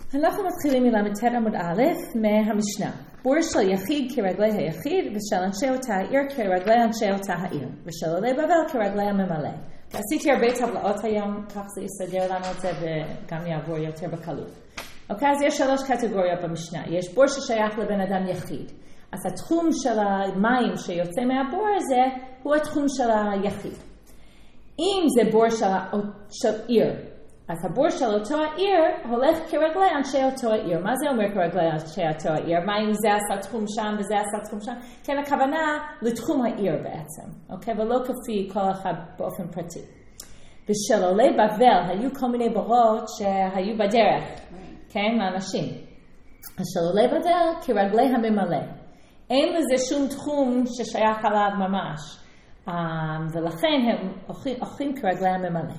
אנחנו מתחילים מל"ט עמוד א' מהמשנה. בור של יחיד כרגלי היחיד ושל אנשי אותה העיר כרגלי אנשי אותה העיר ושל עולי בבל כרגלי הממלא. עשיתי הרבה טבלאות היום, כך זה יסדר לנו את זה וגם יעבור יותר בקלות. אוקיי, אז יש 3 קטגוריות במשנה. יש בור ששייך לבן אדם יחיד. אז התחום של המים שיוצא מהבור הזה הוא התחום של היחיד. אם זה בור של עיר, אז הבור של אותו העיר הולך כרגלי אנשי אותו העיר. מה זה אומר כרגלי אנשי אותו העיר? מה אם זה עשה תחום שם וזה עשה תחום שם? כן, הכוונה לתחום העיר בעצם, אוקיי? ולא כפי כל אחד באופן פרטי. ושל עולי בבל היו כל מיני בורות שהיו בדרך, כן, לאנשים. אז של עולי בבל כרגלי הממלא. אין לזה שום תחום ששייך עליו ממש. ולכן הם הולכים כרגלי הממלא.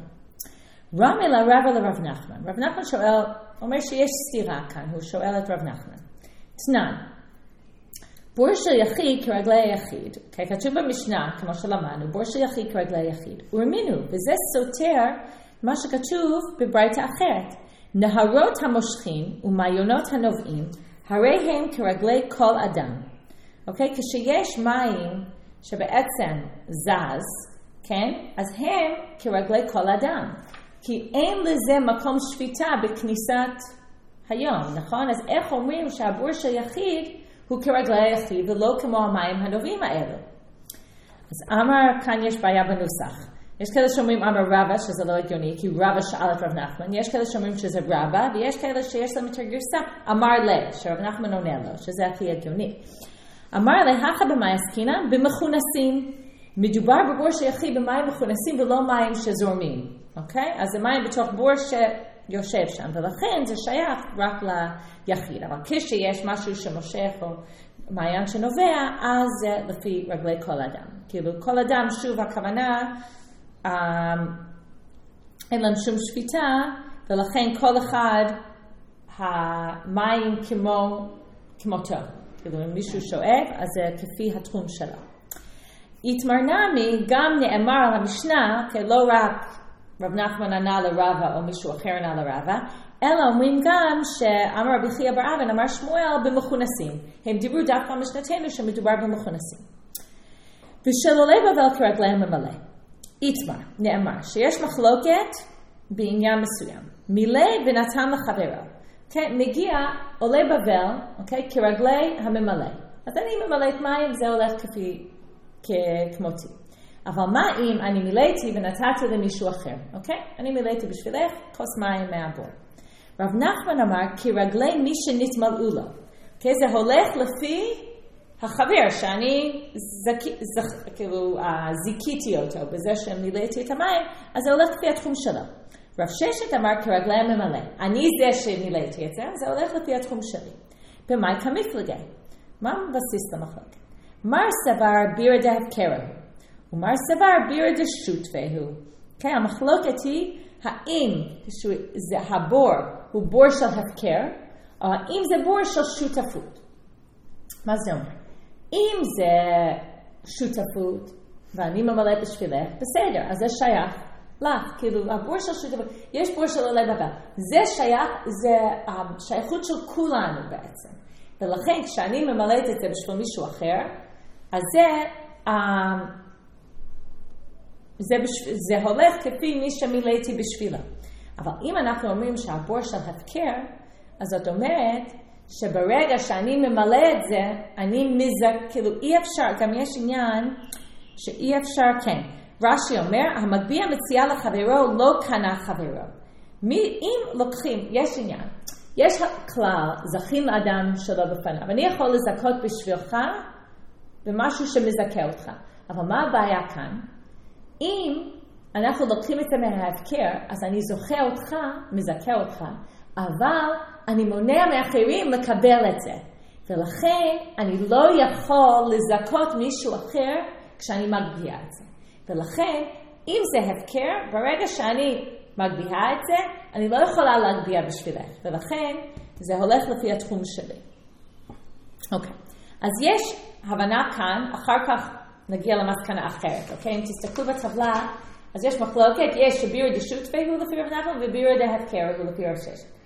רם אל הרב לרב נחמן. רב נחמן שואל, אומר שיש סתירה כאן, הוא שואל את רב נחמן. תנן, בור של יחיד כרגלי היחיד, כתוב במשנה, כמו שלמדנו, בור של יחיד כרגלי היחיד. ורמינו, וזה סותר מה שכתוב בברייתא אחרת. נהרות המושכים ומעיינות הנובעים, הרי הם כרגלי כל אדם. אוקיי? כשיש מים שבעצם זז, כן? אז הם כרגלי כל אדם. כי אין לזה מקום שפיטה בכניסת היום, נכון? אז איך אומרים שהבור של יחיד הוא כרגלי היחיד ולא כמו המים הנובעים האלה? אז אמר, כאן יש בעיה בנוסח. יש כאלה שאומרים אמר רבא, שזה לא הגיוני, כי רבא שאל את רב נחמן. יש כאלה שאומרים שזה רבא, ויש כאלה שיש להם יותר גרסה, אמר לה, שרב נחמן עונה לו, שזה הכי הגיוני. אמר לה, הכה במאי עסקינן? במכונסים. מדובר בבור של יחיד במים מכונסים ולא מים שזורמים. אוקיי? אז זה מים בתוך בור שיושב שם, ולכן זה שייך רק ליחיד. אבל כשיש משהו שמושך או מעיין שנובע, אז זה לפי רגלי כל אדם. כאילו כל אדם, שוב הכוונה, אין להם שום שפיטה, ולכן כל אחד המים כמותו. כאילו אם מישהו שואב, אז זה כפי התחום שלו. התמרנמי גם נאמר על המשנה, כי לא רק רב נחמן ענה לרבא או מישהו אחר ענה לרבא, אלא אומרים גם שאמר רבי חייא בר אבן אמר שמואל במכונסים. הם דיברו דווקא במשנתנו שמדובר במכונסים. ושל עולי בבל כרגלי הממלא. איתמר, נאמר שיש מחלוקת בעניין מסוים. מילא ונתן לחברו. כן, מגיע עולי בבל, אוקיי, כרגלי הממלא. אז אני ממלאת מים, זה הולך כמותי. אבל מה אם אני מילאתי ונתתי למישהו אחר, אוקיי? אני מילאתי בשבילך כוס מים מהבור. רב נחמן אמר, כרגלי מי שנתמלאו לו. אוקיי? זה הולך לפי החבר שאני זיקיתי אותו בזה שמילאתי את המים, אז זה הולך לפי התחום שלו. רב ששת אמר, כרגלי הממלא. אני זה שמילאתי את זה, זה הולך לפי התחום שלי. במאי כמפלגה. מה מבסיס למחלוקת? מר סבר בירא דהפקרהו. ומר סבר בירא דשותפהו. כן, המחלוקת היא האם זה הבור הוא בור של הפקר, או האם זה בור של שותפות. מה זה אומר? אם זה שותפות, ואני ממלאת בשבילך, בסדר, אז זה שייך לך, כאילו הבור של שותפות, יש בור של עולי בבל, זה שייך, זה השייכות של כולנו בעצם. ולכן כשאני ממלאת את זה בשביל מישהו אחר, אז זה הולך כפי מי שמילאתי בשבילה. אבל אם אנחנו אומרים שהבור של הפקר, אז זאת אומרת שברגע שאני ממלא את זה, אני כאילו אי אפשר, גם יש עניין שאי אפשר, כן. רש"י אומר, המגביה מציע לחברו לא קנה חברו. אם לוקחים, יש עניין, יש כלל, זכין לאדם שלא בפניו. אני יכול לזכות בשבילך במשהו שמזכה אותך. אבל מה הבעיה כאן? אם אנחנו לוקחים את זה מההפקר, אז אני זוכה אותך, מזכה אותך, אבל אני מונע מאחרים לקבל את זה. ולכן אני לא יכול לזכות מישהו אחר כשאני מגבייה את זה. ולכן, אם זה הפקר, ברגע שאני מגבייה את זה, אני לא יכולה להגבייה בשבילך. ולכן, זה הולך לפי התחום שלי. אוקיי. אז יש הבנה כאן, אחר כך נגיע למסקנה אחרת. אוקיי? אם תסתכלו בטבלה, אז יש מחלוקת, יש שבירא דשותפהו לפי רב נחמן, ובירא דהפקר הוא לפי רב ששת.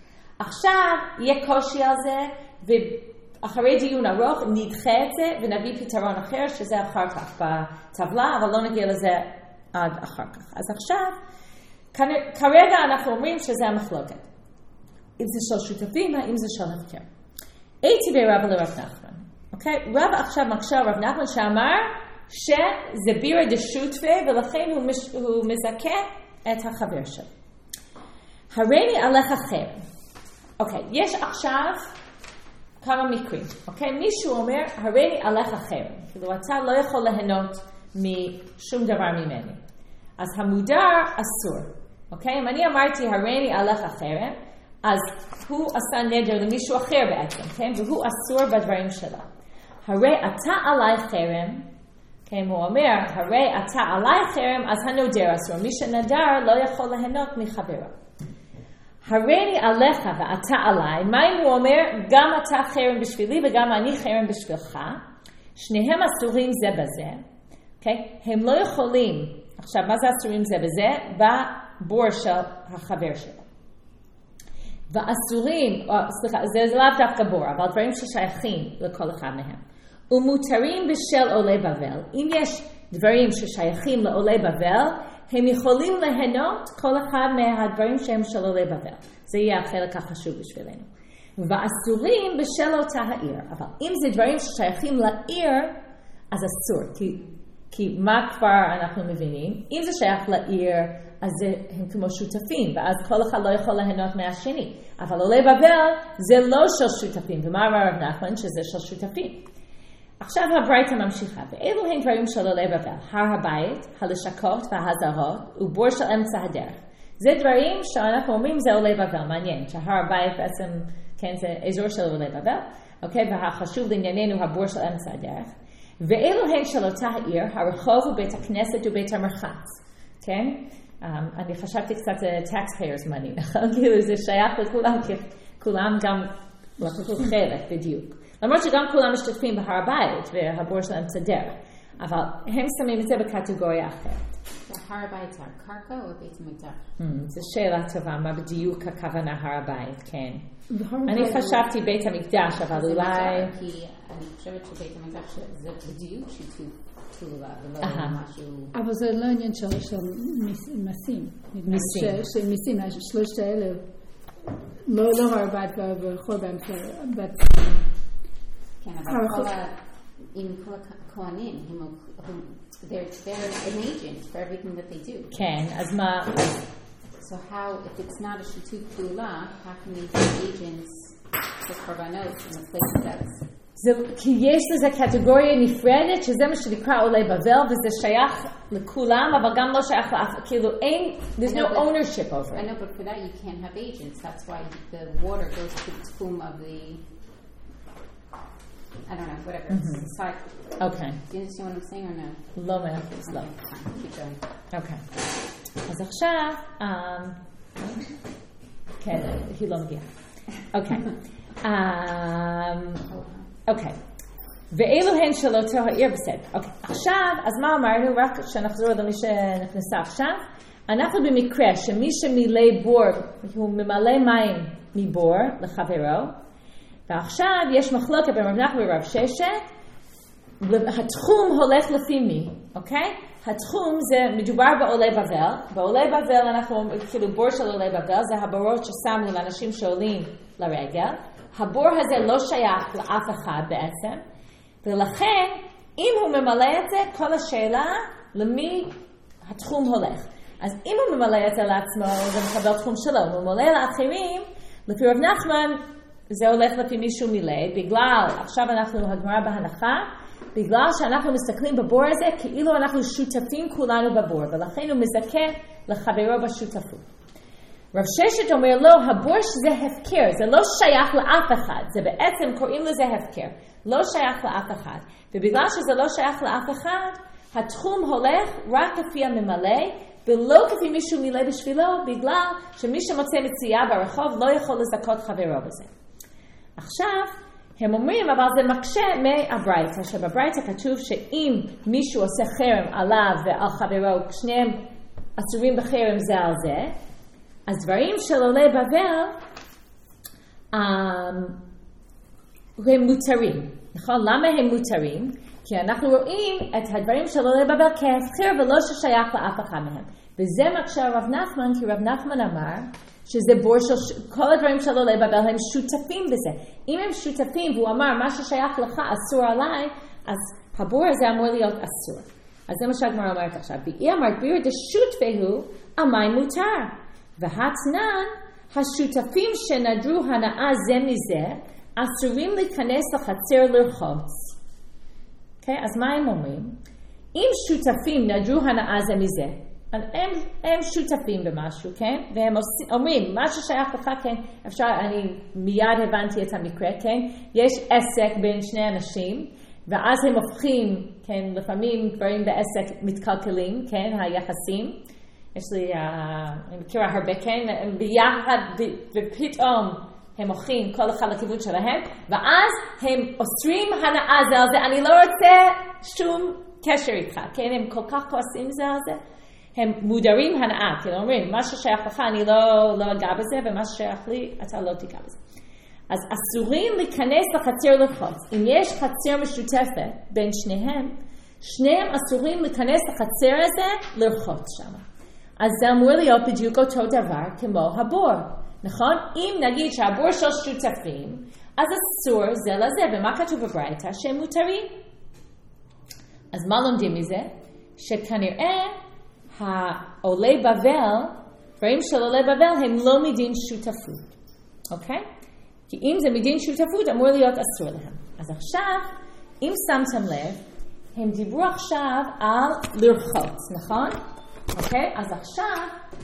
עכשיו יהיה קושי על זה, ואחרי דיון ארוך נדחה את זה ונביא פתרון אחר, שזה אחר כך בטבלה, אבל לא נגיע לזה עד אחר כך. אז עכשיו, כרגע אנחנו אומרים שזה המחלוקת. אם זה של שותפים, האם זה של הפקר. הייתי ברב לרב נחמן. אוקיי? רב עכשיו מקשה רב נחמן שאמר שזה בירה דשותפה, ולכן הוא מזכה את החבר שלו. הריני עליך חרם. אוקיי, יש עכשיו כמה מקרים. אוקיי? מישהו אומר, הריני עליך חרם. כאילו, אתה לא יכול ליהנות משום דבר ממני. אז המודר אסור. אוקיי? אם אני אמרתי, הריני עליך חרם, אז הוא עשה נדר למישהו אחר בעצם, כן? והוא אסור בדברים שלה. הרי אתה עלי חרם, כן? הוא אומר, הרי אתה עלי חרם, אז הנודר אסור. מי שנדר לא יכול ליהנות מחברו. הריני עליך ואתה עלי, מה אם הוא אומר, גם אתה חרם בשבילי וגם אני חרם בשבילך, שניהם אסורים זה בזה, okay? הם לא יכולים, עכשיו מה זה אסורים זה בזה? בבור של החבר שלו. ואסורים, סליחה, זה לאו דווקא בור, אבל דברים ששייכים לכל אחד מהם. ומותרים בשל עולי בבל, אם יש דברים ששייכים לעולי בבל, הם יכולים ליהנות כל אחד מהדברים שהם של עולי בבל. זה יהיה החלק החשוב בשבילנו. ואסורים בשל אותה העיר. אבל אם זה דברים ששייכים לעיר, אז אסור. כי מה כבר אנחנו מבינים? אם זה שייך לעיר, אז הם כמו שותפים, ואז כל אחד לא יכול ליהנות מהשני. אבל עולי בבל זה לא של שותפים. ומה אמר רב נחמן? שזה של שותפים. עכשיו הברייתא ממשיכה, ואלו הם דברים של עולי בבל, הר הבית, הלשכות והזרות, ובור של אמצע הדרך. זה דברים שאנחנו אומרים זה עולי בבל, מעניין, שהר הבית בעצם, כן, זה אזור של עולי בבל, אוקיי, והחשוב לענייננו הבור של אמצע הדרך. ואלו הם של אותה העיר, הרחוב ובית הכנסת ובית המרחץ, כן? אני חשבתי קצת taxpayers money, כאילו זה שייך לכולם, כי כולם גם לקחו חלק בדיוק. למרות שגם כולם משתתפים בהר הבית והבור של אמצע דרך, אבל הם שמים את זה בקטגוריה אחרת. הר הבית זה הקרקע או בית המקדש? זו שאלה טובה, מה בדיוק הכוונה הר הבית, כן. אני חשבתי בית המקדש, אבל אולי... כי אני חושבת שבית המקדש זה בדיוק שיתוף פעולה, ולא משהו... אבל זה לא עניין של מסים. מסים. שמסים, שלושת האלה, לא הר הבית וחורבן, כן, אבל עם כל הכהנים, they're an agent for everything that they do. כן, אז מה... So how, if it's not a שיתוף פעולה, how can they be agents for korbanot in a place that's... כי יש לזה קטגוריה נפרדת, שזה מה שנקרא עולי בבל, וזה שייך לכולם, אבל גם לא שייך לאף, כאילו אין, there's no ownership over it. I know, but for that you can't have agents. That's why the water goes to the tomb of the... I don't know, whatever. Mm-hmm. It's cycle. Okay. Do you understand what I'm saying or no? לא מאה%, לא. Keep going. Okay. אז עכשיו, כן, היא לא מגיעה. אוקיי. אוקיי. ואלו הן של אותו העיר בסדר. אוקיי. עכשיו, אז מה אמרנו? רק שנחזור למי שנכנסה עכשיו. אנחנו במקרה שמי שמילא בור, הוא ממלא מים מבור לחברו, ועכשיו יש מחלוקת בין רב נחמן ורב ששת, התחום הולך לפי מי, אוקיי? התחום זה מדובר בעולי בבל, בעולי בבל אנחנו, כאילו בור של עולי בבל, זה הבורות ששמנו לאנשים שעולים לרגל, הבור הזה לא שייך לאף אחד בעצם, ולכן אם הוא ממלא את זה, כל השאלה למי התחום הולך. אז אם הוא ממלא את זה לעצמו, זה מקבל תחום שלו, הוא ממלא לאחרים, לפי רב נחמן, זה הולך לפי מישהו מילא, בגלל, עכשיו אנחנו הגמרא בהנחה, בגלל שאנחנו מסתכלים בבור הזה, כאילו אנחנו שותפים כולנו בבור, ולכן הוא מזכה לחברו בשותפות. רב ששת אומר לו, הבור שזה הפקר, זה לא שייך לאף אחד, זה בעצם קוראים לזה הפקר, לא שייך לאף אחד, ובגלל שזה לא שייך לאף אחד, התחום הולך רק לפי הממלא, ולא כפי מישהו מילא בשבילו, בגלל שמי שמוצא מציאה ברחוב לא יכול לזכות חברו בזה. עכשיו, הם אומרים, אבל זה מקשה מהברייתא, שבברייתא כתוב שאם מישהו עושה חרם עליו ועל חברו, שניהם אסורים בחרם זה על זה, אז דברים של עולי בבל, הם מותרים. נכון? למה הם מותרים? כי אנחנו רואים את הדברים של עולי בבל כהפקר ולא ששייך לאף אחד מהם. וזה מקשה רב נחמן, כי רב נחמן אמר שזה בור של כל הדברים של עולי בבל הם שותפים בזה. אם הם שותפים והוא אמר מה ששייך לך אסור עליי, אז הבור הזה אמור להיות אסור. אז זה מה שהגמרא אומרת עכשיו. והיא אמרת ביר דשות והוא המים מותר. והתנן השותפים שנדרו הנאה זה מזה אסורים להיכנס לחצר לרחוץ. Okay, אז מה הם אומרים? אם שותפים נדרו הנאה זה מזה, הם שותפים במשהו, כן? והם אומרים, מה ששייך לך, כן? אפשר, אני מיד הבנתי את המקרה, כן? יש עסק בין שני אנשים, ואז הם הופכים, כן? לפעמים דברים בעסק מתקלקלים, כן? היחסים. יש לי, אני מכירה הרבה, כן? ביחד, ופתאום הם הולכים כל אחד לכיוון שלהם, ואז הם אוסרים הנאה זה על זה, אני לא רוצה שום קשר איתך, כן? הם כל כך כועסים זה על זה, הם מודרים הנאה, כי הם אומרים, מה ששייך לך אני לא אגע בזה, ומה ששייך לי אתה לא תיגע בזה. אז אסורים להיכנס לחצר לרחוץ. אם יש חצר משותפת בין שניהם אסורים להיכנס לחצר הזה לרחוץ שם. אז זה אמור להיות בדיוק אותו דבר כמו הבור. נכון? אם נגיד שהבור של שותפים, אז אסור זה לזה. ומה כתוב בברייתא? שהם מותרים. אז מה לומדים מזה? שכנראה העולי בבל, דברים של עולי בבל, הם לא מדין שותפות. אוקיי? כי אם זה מדין שותפות, אמור להיות אסור להם. אז עכשיו, אם שמתם לב, הם דיברו עכשיו על לרחוץ, נכון? אוקיי? אז עכשיו,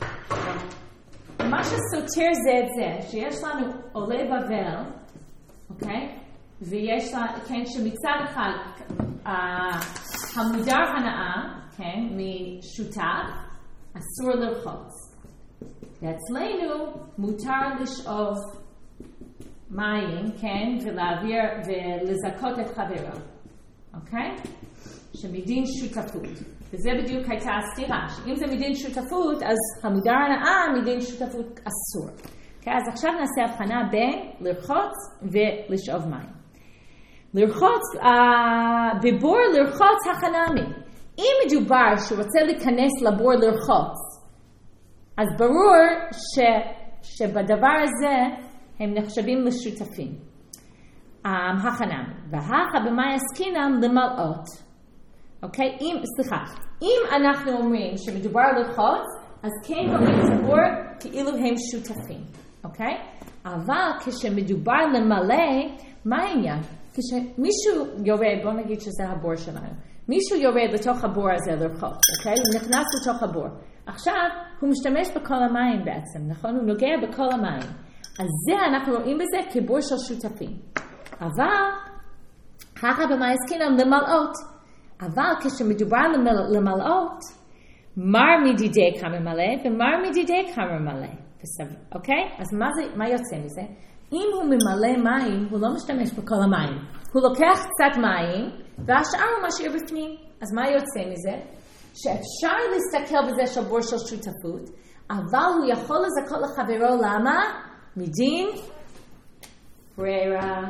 מה שסותר זה את זה, שיש לנו עולי בבל, אוקיי? ויש לה, כן, שמצד אחד, המודר הנאה, כן, משותף, אסור לרחוץ. ואצלנו מותר לשאוב מים, כן, ולהעביר ולזכות את חברו, אוקיי? שמדין שותפות. וזה בדיוק הייתה הסתירה, שאם זה מדין שותפות, אז המודר הנאה מדין שותפות אסור. אוקיי, אז עכשיו נעשה הבחנה בין לרחוץ ולשאוב מים. לרחוץ, בבור לרחוץ החנמי. אם מדובר שרוצה להיכנס לבור לרחוץ, אז ברור שבדבר הזה הם נחשבים לשותפים. החנמי. והכה במאי עסקינן למלאות. אוקיי? אם אנחנו אומרים שמדובר לרחוץ, אז כן אומרים את הבור כאילו הם שותפים. אוקיי? אבל כשמדובר למלא, מה העניין? כשמישהו יורד, בוא נגיד שזה הבור שלנו, מישהו יורד לתוך הבור הזה לרחוץ, אוקיי? הוא נכנס לתוך הבור. עכשיו, הוא משתמש בכל המים בעצם, נכון? הוא נוגע בכל המים. אז זה אנחנו רואים בזה כבור של שותפים. אבל, ככה במאי עסקינן למלאות. אבל כשמדובר למלאות, מר מדידי כמה מלא ומר מדידי כמה מלא. אוקיי? אז מה יוצא מזה? אם הוא ממלא מים, הוא לא משתמש בכל המים. הוא לוקח קצת מים, והשאר הוא משאיר בפנים. אז מה יוצא מזה? שאפשר להסתכל בזה של בור של שותפות, אבל הוא יכול לזכות לחברו למה? מדין ברירה.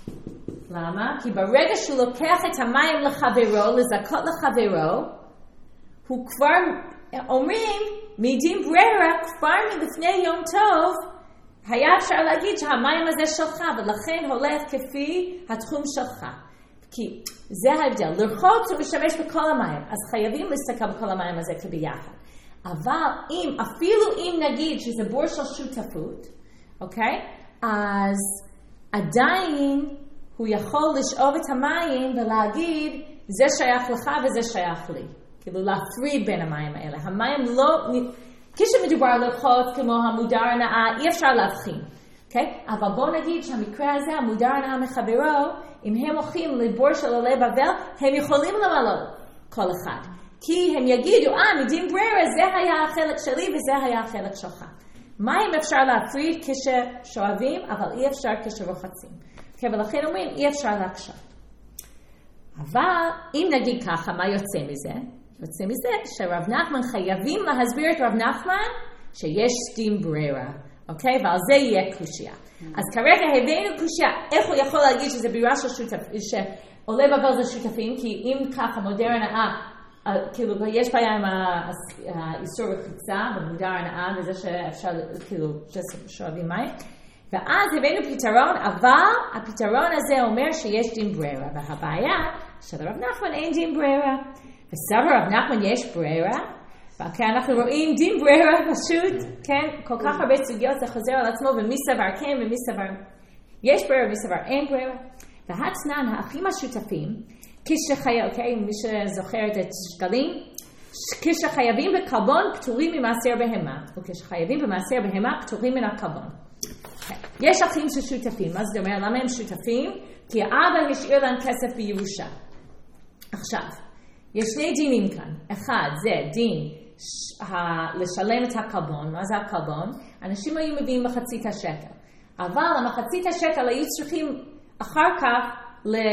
למה? כי ברגע שהוא לוקח את המים לחברו, לזכות לחברו, הוא כבר אומרים, מדין ברירה, כבר מלפני יום טוב, היה אפשר להגיד שהמים הזה שלך, ולכן הולך כפי התחום שלך. כי זה ההבדל. לרחוץ הוא משתמש בכל המים, אז חייבים להסתכל בכל המים הזה כביחד. אבל אפילו אם נגיד שזה בור של שותפות, אוקיי? אז עדיין הוא יכול לשאוב את המים ולהגיד, זה שייך לך וזה שייך לי. כאילו להפריד בין המים האלה. המים לא, כשמדובר לרחוץ כמו המודר הנאה, אי אפשר להבחין. Okay? אבל בוא נגיד שהמקרה הזה, המודר הנאה מחברו, אם הם הולכים לבור של עולי בבל, הם יכולים למלא כל אחד. כי הם יגידו, מדין ברירה, זה היה החלק שלי וזה היה החלק שלך. מים אפשר להפריד כששואבים, אבל אי אפשר כשרוחצים. Okay, ולכן אומרים, אי אפשר להקשות. אבל אם נגיד ככה, מה יוצא מזה? יוצא מזה שרב נחמן חייבים להסביר את רב נחמן שיש דין ברירה. אוקיי? ועל זה יהיה קושיה. אז כרגע הבאנו קושיה, איך הוא יכול להגיד שזה בירה של שותפים, שעולה בבל זה שותפים, כי אם ככה מודרנה, כאילו יש בעיה עם האיסור רחיצה, במודר הנאה, וזה שאפשר, כאילו, שואבים מים. ואז הבאנו פתרון, אבל הפתרון הזה אומר שיש דין ברירה, והבעיה שלרב נחמן אין דין ברירה. וסבר רב נחמן יש ברירה, וכן אנחנו רואים דין ברירה פשוט, כן? כל כך הרבה סוגיות זה חוזר על עצמו, ומי סבר כן ומי סבר יש ברירה ומי סבר אין ברירה. והתנן, האחים השותפים, אוקיי, מי שזוכר את שקלים, כשחייבים בקלבון פטורים ממעשר בהמה, וכשחייבים במעשר בהמה פטורים מן הקלבון. יש אחים ששותפים, מה זאת אומרת? למה הם שותפים? כי האבא השאיר להם כסף בירושה. עכשיו, יש שני דינים כאן. אחד, זה דין לשלם את הקלבון. מה זה הקלבון? אנשים היו מביאים מחצית השקל. אבל המחצית השקל היו צריכים אחר כך,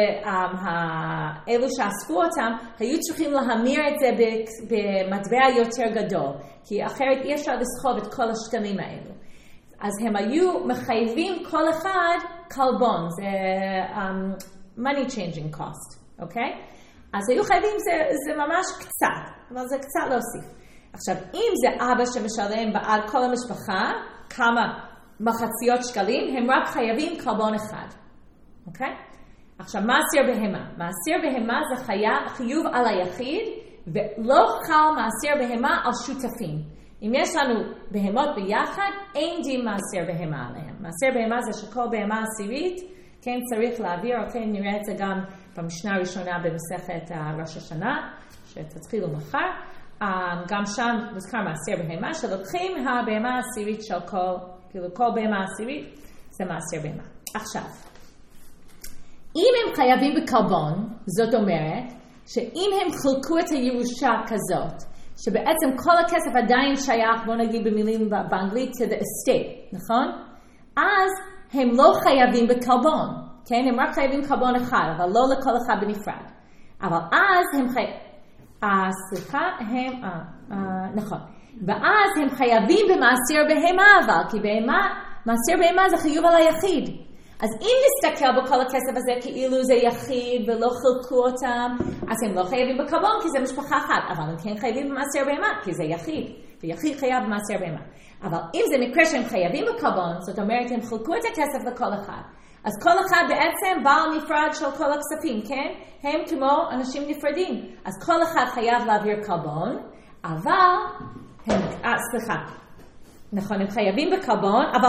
אלו שאספו אותם, היו צריכים להמיר את זה במטבע יותר גדול. כי אחרת אי אפשר לסחוב את כל השקלים האלו. אז הם היו מחייבים כל אחד קלבון, זה money changing cost, אוקיי? אז היו חייבים, זה ממש קצת, אבל זה קצת להוסיף. עכשיו, אם זה אבא שמשלם בעד כל המשפחה, כמה מחציות שקלים, הם רק חייבים קלבון אחד, אוקיי? עכשיו, מעשר בהמה? מעשר בהמה זה חיוב על היחיד, ולא חל מעשר בהמה על שותפים. אם יש לנו בהמות ביחד, אין דין מעשר בהמה עליהם. מעשר בהמה זה שכל בהמה עשירית, כן, צריך להעביר, אוקיי, נראה את זה גם במשנה הראשונה במסכת ראש השנה, שתתחילו מחר. גם שם מוזכר מעשר בהמה, שלוקחים הבהמה העשירית של כל בהמה עשירית, זה מעשר בהמה. עכשיו, אם הם חייבים בקלבון, זאת אומרת, שאם הם חלקו את הירושה כזאת, שבעצם כל הכסף עדיין שייך, בוא נגיד במילים באנגלית, to the estate, נכון? אז הם לא חייבים בקלבון, כן? הם רק חייבים קלבון אחד, אבל לא לכל אחד בנפרד. אבל אז הם נכון. ואז הם חייבים במעשר בהמה, אבל, כי מעשר בהמה זה חיוב על היחיד. אז אם נסתכל בכל הכסף הזה כאילו זה יחיד ולא חלקו אותם, אז הם לא חייבים בקלבון כי זה משפחה אחת, אבל הם כן חייבים במעשר בהמה כי זה יחיד, ויחיד חייב במעשר בהמה. אבל אם זה מקרה שהם חייבים בקלבון, זאת אומרת הם חלקו את הכסף לכל אחד. אז כל אחד בעצם בעל נפרד של כל הכספים, כן? הם כמו אנשים נפרדים. אז כל אחד חייב להעביר קלבון, אבל הם, נכון, הם חייבים בקלבון, אבל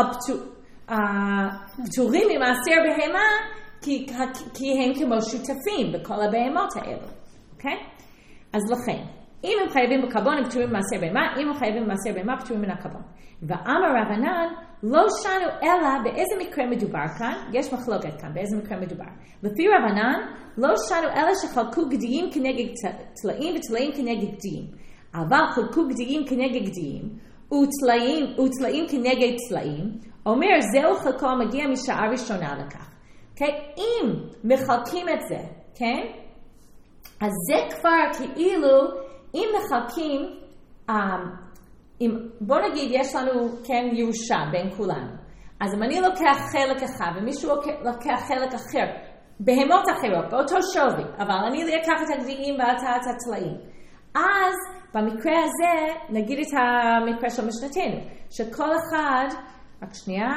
פטורים ממעשר בהמה כי הם כמו שותפים בכל הבהמות האלו, אוקיי? אז לכן, אם הם חייבים בקלבון, הם פטורים ממעשר בהמה, אם הם חייבים במעשר בהמה, פטורים מן הקלבון. ואמר רבנן, לא שנו אלא באיזה מקרה מדובר כאן, יש מחלוקת כאן, באיזה מקרה מדובר. לפי רבנן, לא שנו אלא שחלקו גדיים כנגד תלאים וטלאים כנגד גדיים. אבל חלקו גדיים כנגד גדיים, וטלאים כנגד טלאים, אומר זהו חלקו המגיע משעה ראשונה לכך. Okay? אם מחלקים את זה, כן? אז זה כבר כאילו, אם מחלקים, בוא נגיד יש לנו כן ירושה בין כולנו. אז אם אני לוקח חלק אחד ומישהו לוקח חלק אחר, בהמות אחרות, באותו שווי, אבל אני לקח את הגדיים ואתה את הטלאים. אז במקרה הזה, נגיד את המקרה של משנתנו, שכל אחד, רק שנייה,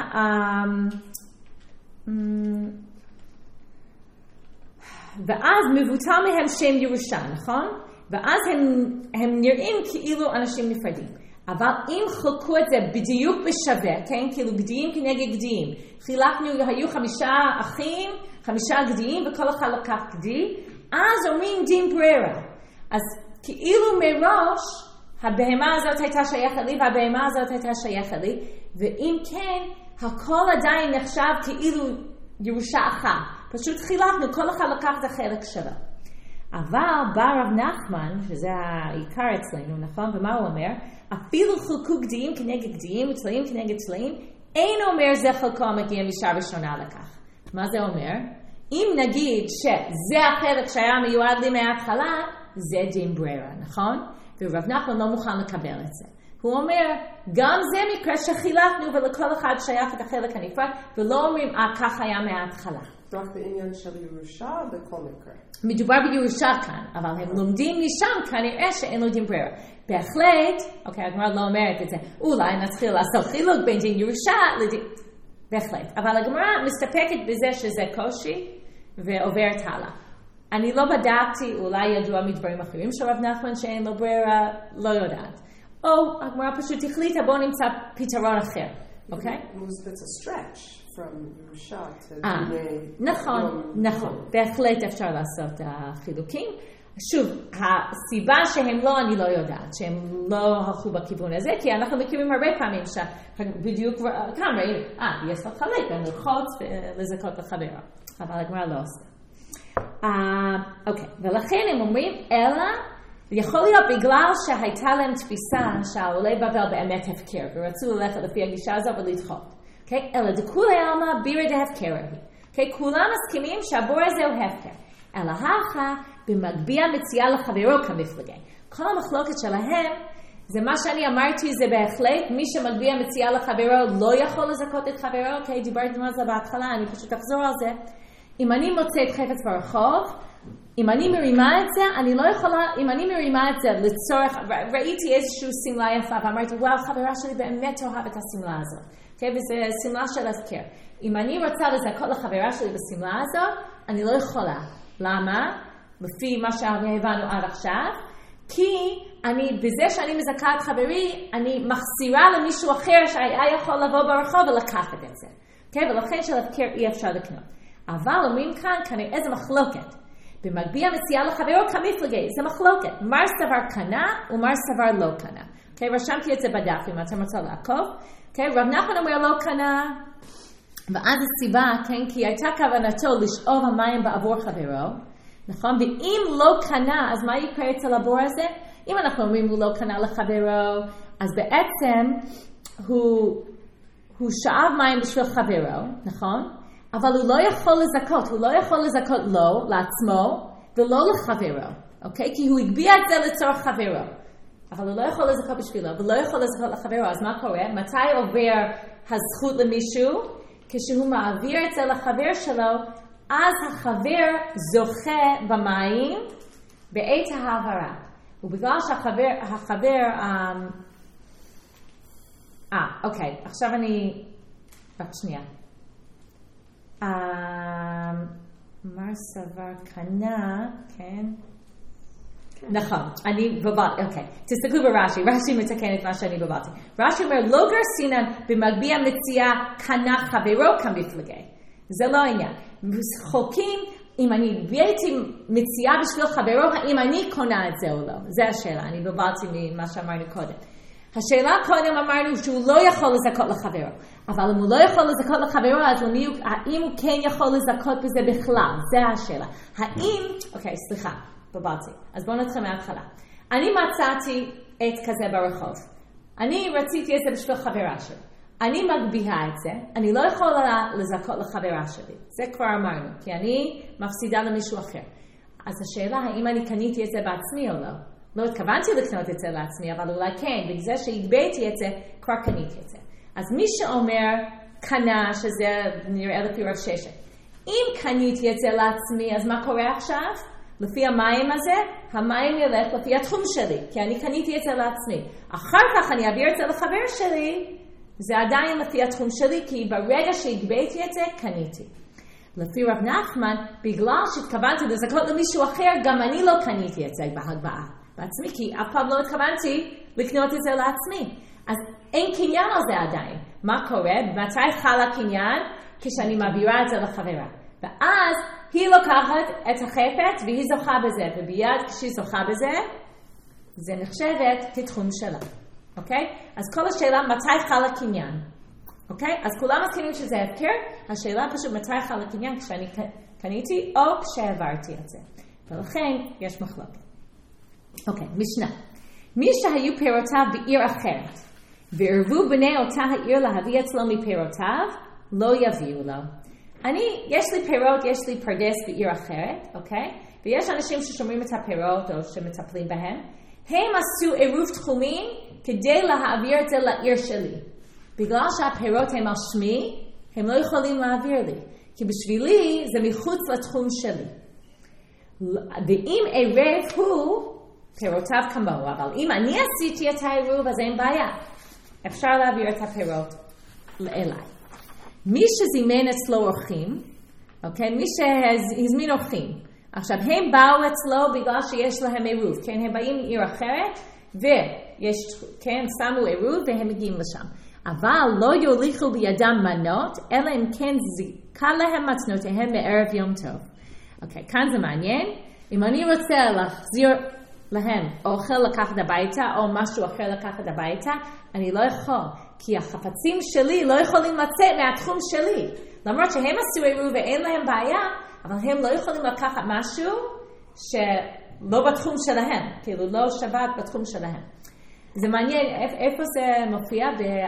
ואז מבוטל מהם שם ירושה, נכון? ואז הם נראים כאילו אנשים נפרדים. אבל אם חלקו את זה בדיוק בשווה, כן? כאילו גדיים כנגד גדיים. חילקנו, היו 5 אחים, 5 גדיים, וכל אחד לקח גדי, אז אומרים דין ברירה. אז כאילו מראש, הבהמה הזאת הייתה שייכת לי, והבהמה הזאת הייתה שייכת לי, ואם כן, הכל עדיין נחשב כאילו ירושה אחת. פשוט חילקנו, כל אחד לקח את החלק שלו. אבל בא רב נחמן, שזה העיקר אצלנו, נכון? ומה הוא אומר? אפילו חלקו גדיים כנגד גדיים, וטלאים כנגד טלאים, אין אומר זה חלקו המגיע משעה ראשונה לכך. מה זה אומר? אם נגיד שזה החלק שהיה מיועד לי מההתחלה, זה דין ברירה, נכון? ורב נחמן לא מוכן לקבל את זה. הוא אומר, גם זה מקרה שחילקנו ולכל אחד שייך את החלק הנפרד, ולא אומרים, כך היה מההתחלה. רק בעניין של ירושה בכל מקרה. מדובר בירושה כאן, אבל הם לומדים משם כנראה שאין לו דין ברירה. בהחלט, אוקיי, הגמרא לא אומרת את זה, אולי נתחיל לעשות חילוק בין דין ירושה לדין... בהחלט, אבל הגמרא מסתפקת בזה שזה קושי ועוברת הלאה. אני לא בדקתי, אולי ידוע מדברים אחרים של רב נחמן שאין לו ברירה, לא יודעת. או הגמרא פשוט החליטה, בוא נמצא פתרון אחר, אוקיי? It's a stretch from ירושה to... נכון, בהחלט אפשר לעשות החילוקים. שוב, הסיבה שהם לא, אני לא יודעת, שהם לא הלכו בכיוון הזה, כי אנחנו מכירים הרבה פעמים שבדיוק כאן ראינו, יש לחלק, ללחוץ ולזכות לחברה, אבל הגמרא לא עושה. אוקיי, ולכן הם אומרים, אלא יכול להיות בגלל שהייתה להם תפיסה שהעולי בבל באמת הפקר, ורצו ללכת לפי הגישה הזו ולדחות. אוקיי, אלא דכולי עלמא בירא דהפקרא היא. אוקיי, כולם מסכימים שהבור הזה הוא הפקר. אלא הכה במגביה מציאה לחברו כמפלגה. כל המחלוקת שלהם, זה מה שאני אמרתי, זה בהחלט, מי שמגביה מציאה לחברו לא יכול לזכות את חברו, אוקיי, דיברתי על זה בהתחלה, אני פשוט אחזור על זה. אם אני מוצאת חפץ ברחוב, אם אני מרימה את זה, אני לא יכולה, אם אני מרימה את זה לצורך, ראיתי איזשהו סמלה יפה, ואמרתי, וואו, חברה שלי באמת אוהב את הסמלה הזאת. אוקיי, וזה סמלה של הזכר. אם אני רוצה לזכות לחברה שלי בסמלה הזאת, אני לא יכולה. למה? לפי מה שהבנו עד עכשיו, כי בזה שאני מזכה את חברי, אני מחסירה למישהו אחר שהיה יכול לבוא ברחוב ולקחת את זה. Okay? ולכן של הפקר אי אפשר לקנות. אבל אומרים כאן, כנראה זה מחלוקת. במגביה מציאה לחברו כמפלגה, זה מחלוקת. מר סבר קנה ומר סבר לא קנה. Okay? רשמתי את זה בדף, אם אתם רוצים לעקוב. Okay? רב נחמן אומר לא קנה, ואז הסיבה, כן, כי הייתה כוונתו לשאוב המים בעבור חברו, נכון? ואם לא קנה, אז מה יקרה אצל הבור הזה? אם אנחנו אומרים הוא לא קנה לחברו, אז בעצם הוא שאב מים בשביל חברו, נכון? אבל הוא לא יכול לזכות, הוא לא יכול לזכות לו, לעצמו, ולא לחברו, אוקיי? כי הוא הגביע את זה לצורך חברו. אבל הוא לא יכול לזכות בשבילו, ולא יכול לזכות לחברו, אז מה קורה? מתי עובר הזכות למישהו? כשהוא מעביר את זה לחבר שלו, אז החבר זוכה במים בעת העברה. ובגלל שהחבר... אוקיי, עכשיו אני... רק שנייה. מר סבר קנה, כן? נכון, אני בבלתי, אוקיי. תסתכלו ברש"י, רש"י מתקן את מה שאני בבלתי. רש"י אומר, לא גרסינן במגביה מציאה קנה חברו כמפלגה. זה לא העניין. חוקים, אם אני הייתי מציאה בשביל חברו, האם אני קונה את זה או לא? זה השאלה, אני בבלתי ממה שאמרנו קודם. השאלה קודם אמרנו שהוא לא יכול לזכות לחברו. אבל אם הוא לא יכול לזכות לחברו, אז האם הוא כן יכול לזכות בזה בכלל? זה השאלה. האם, אוקיי, סליחה. בבלתי. אז בואו נתחיל מההתחלה. אני מצאתי עט כזה ברחוב. אני רציתי את זה בשביל חברה שלי. אני מגביהה את זה. אני לא יכולה לזכות לחברה שלי. זה כבר אמרנו, כי אני מפסידה למישהו אחר. אז השאלה, האם אני קניתי את זה בעצמי או לא? לא התכוונתי לקנות את זה לעצמי, אבל אולי כן, בגלל שהגביתי את זה, כבר קניתי את זה. אז מי שאומר קנה, שזה נראה לפי רב ששת. אם קניתי את זה לעצמי, אז מה קורה עכשיו? לפי המים הזה, המים ילך לפי התחום שלי, כי אני קניתי את זה לעצמי. אחר כך אני אעביר את זה לחבר שלי, זה עדיין לפי התחום שלי, כי ברגע שהגביתי את זה, קניתי. לפי רב נחמן, בגלל שהתכוונתי לזכות למישהו אחר, גם אני לא קניתי את זה בהגבהה בעצמי, כי אף פעם לא התכוונתי לקנות את זה לעצמי. אז אין קניין על זה עדיין. מה קורה? מתי חל הקניין? כשאני מעבירה את זה לחברה. ואז היא לוקחת את החפץ והיא זוכה בזה, וביד כשהיא זוכה בזה, זה נחשבת כתחום שלה. אוקיי? אז כל השאלה מתי חל הקניין. אוקיי? אז כולם מסכימים שזה הפקר, השאלה פשוט מתי חל הקניין כשאני קניתי או כשהעברתי את זה. ולכן יש מחלוקת. אוקיי, משנה. מי שהיו פירותיו בעיר אחרת, וערבו בני אותה העיר להביא אצלו מפירותיו, לא יביאו לו. יש לי פירות, יש לי פרדס בעיר אחרת, אוקיי? ויש אנשים ששומרים את הפירות או שמטפלים בהם. הם עשו עירוב תחומי כדי להעביר את זה לעיר שלי. בגלל שהפירות הם על שמי, הם לא יכולים להעביר לי. כי בשבילי זה מחוץ לתחום שלי. ואם עירב הוא, פירותיו כמוהו. אבל אם אני עשיתי את העירוב, אז אין בעיה. אפשר להעביר את הפירות אליי. מי שזימן אצלו אורחים, אוקיי? מי שהזמין אורחים. עכשיו, הם באו אצלו בגלל שיש להם עירוב. כן, הם באים מעיר אחרת, ויש, כן, שמו עירוב והם מגיעים לשם. אבל לא יוליכו בידם מנות, אלא אם כן זיקה להם מתנותיהם בערב יום טוב. אוקיי, כאן זה מעניין. אם אני רוצה להחזיר להם אוכל לקחת הביתה, או משהו אחר לקחת הביתה, אני לא יכול. כי החפצים שלי לא יכולים לצאת מהתחום שלי. למרות שהם עשו עירוב ואין להם בעיה, אבל הם לא יכולים לקחת משהו שלא בתחום שלהם. כאילו לא שבת בתחום שלהם. זה מעניין, איפה זה מופיע?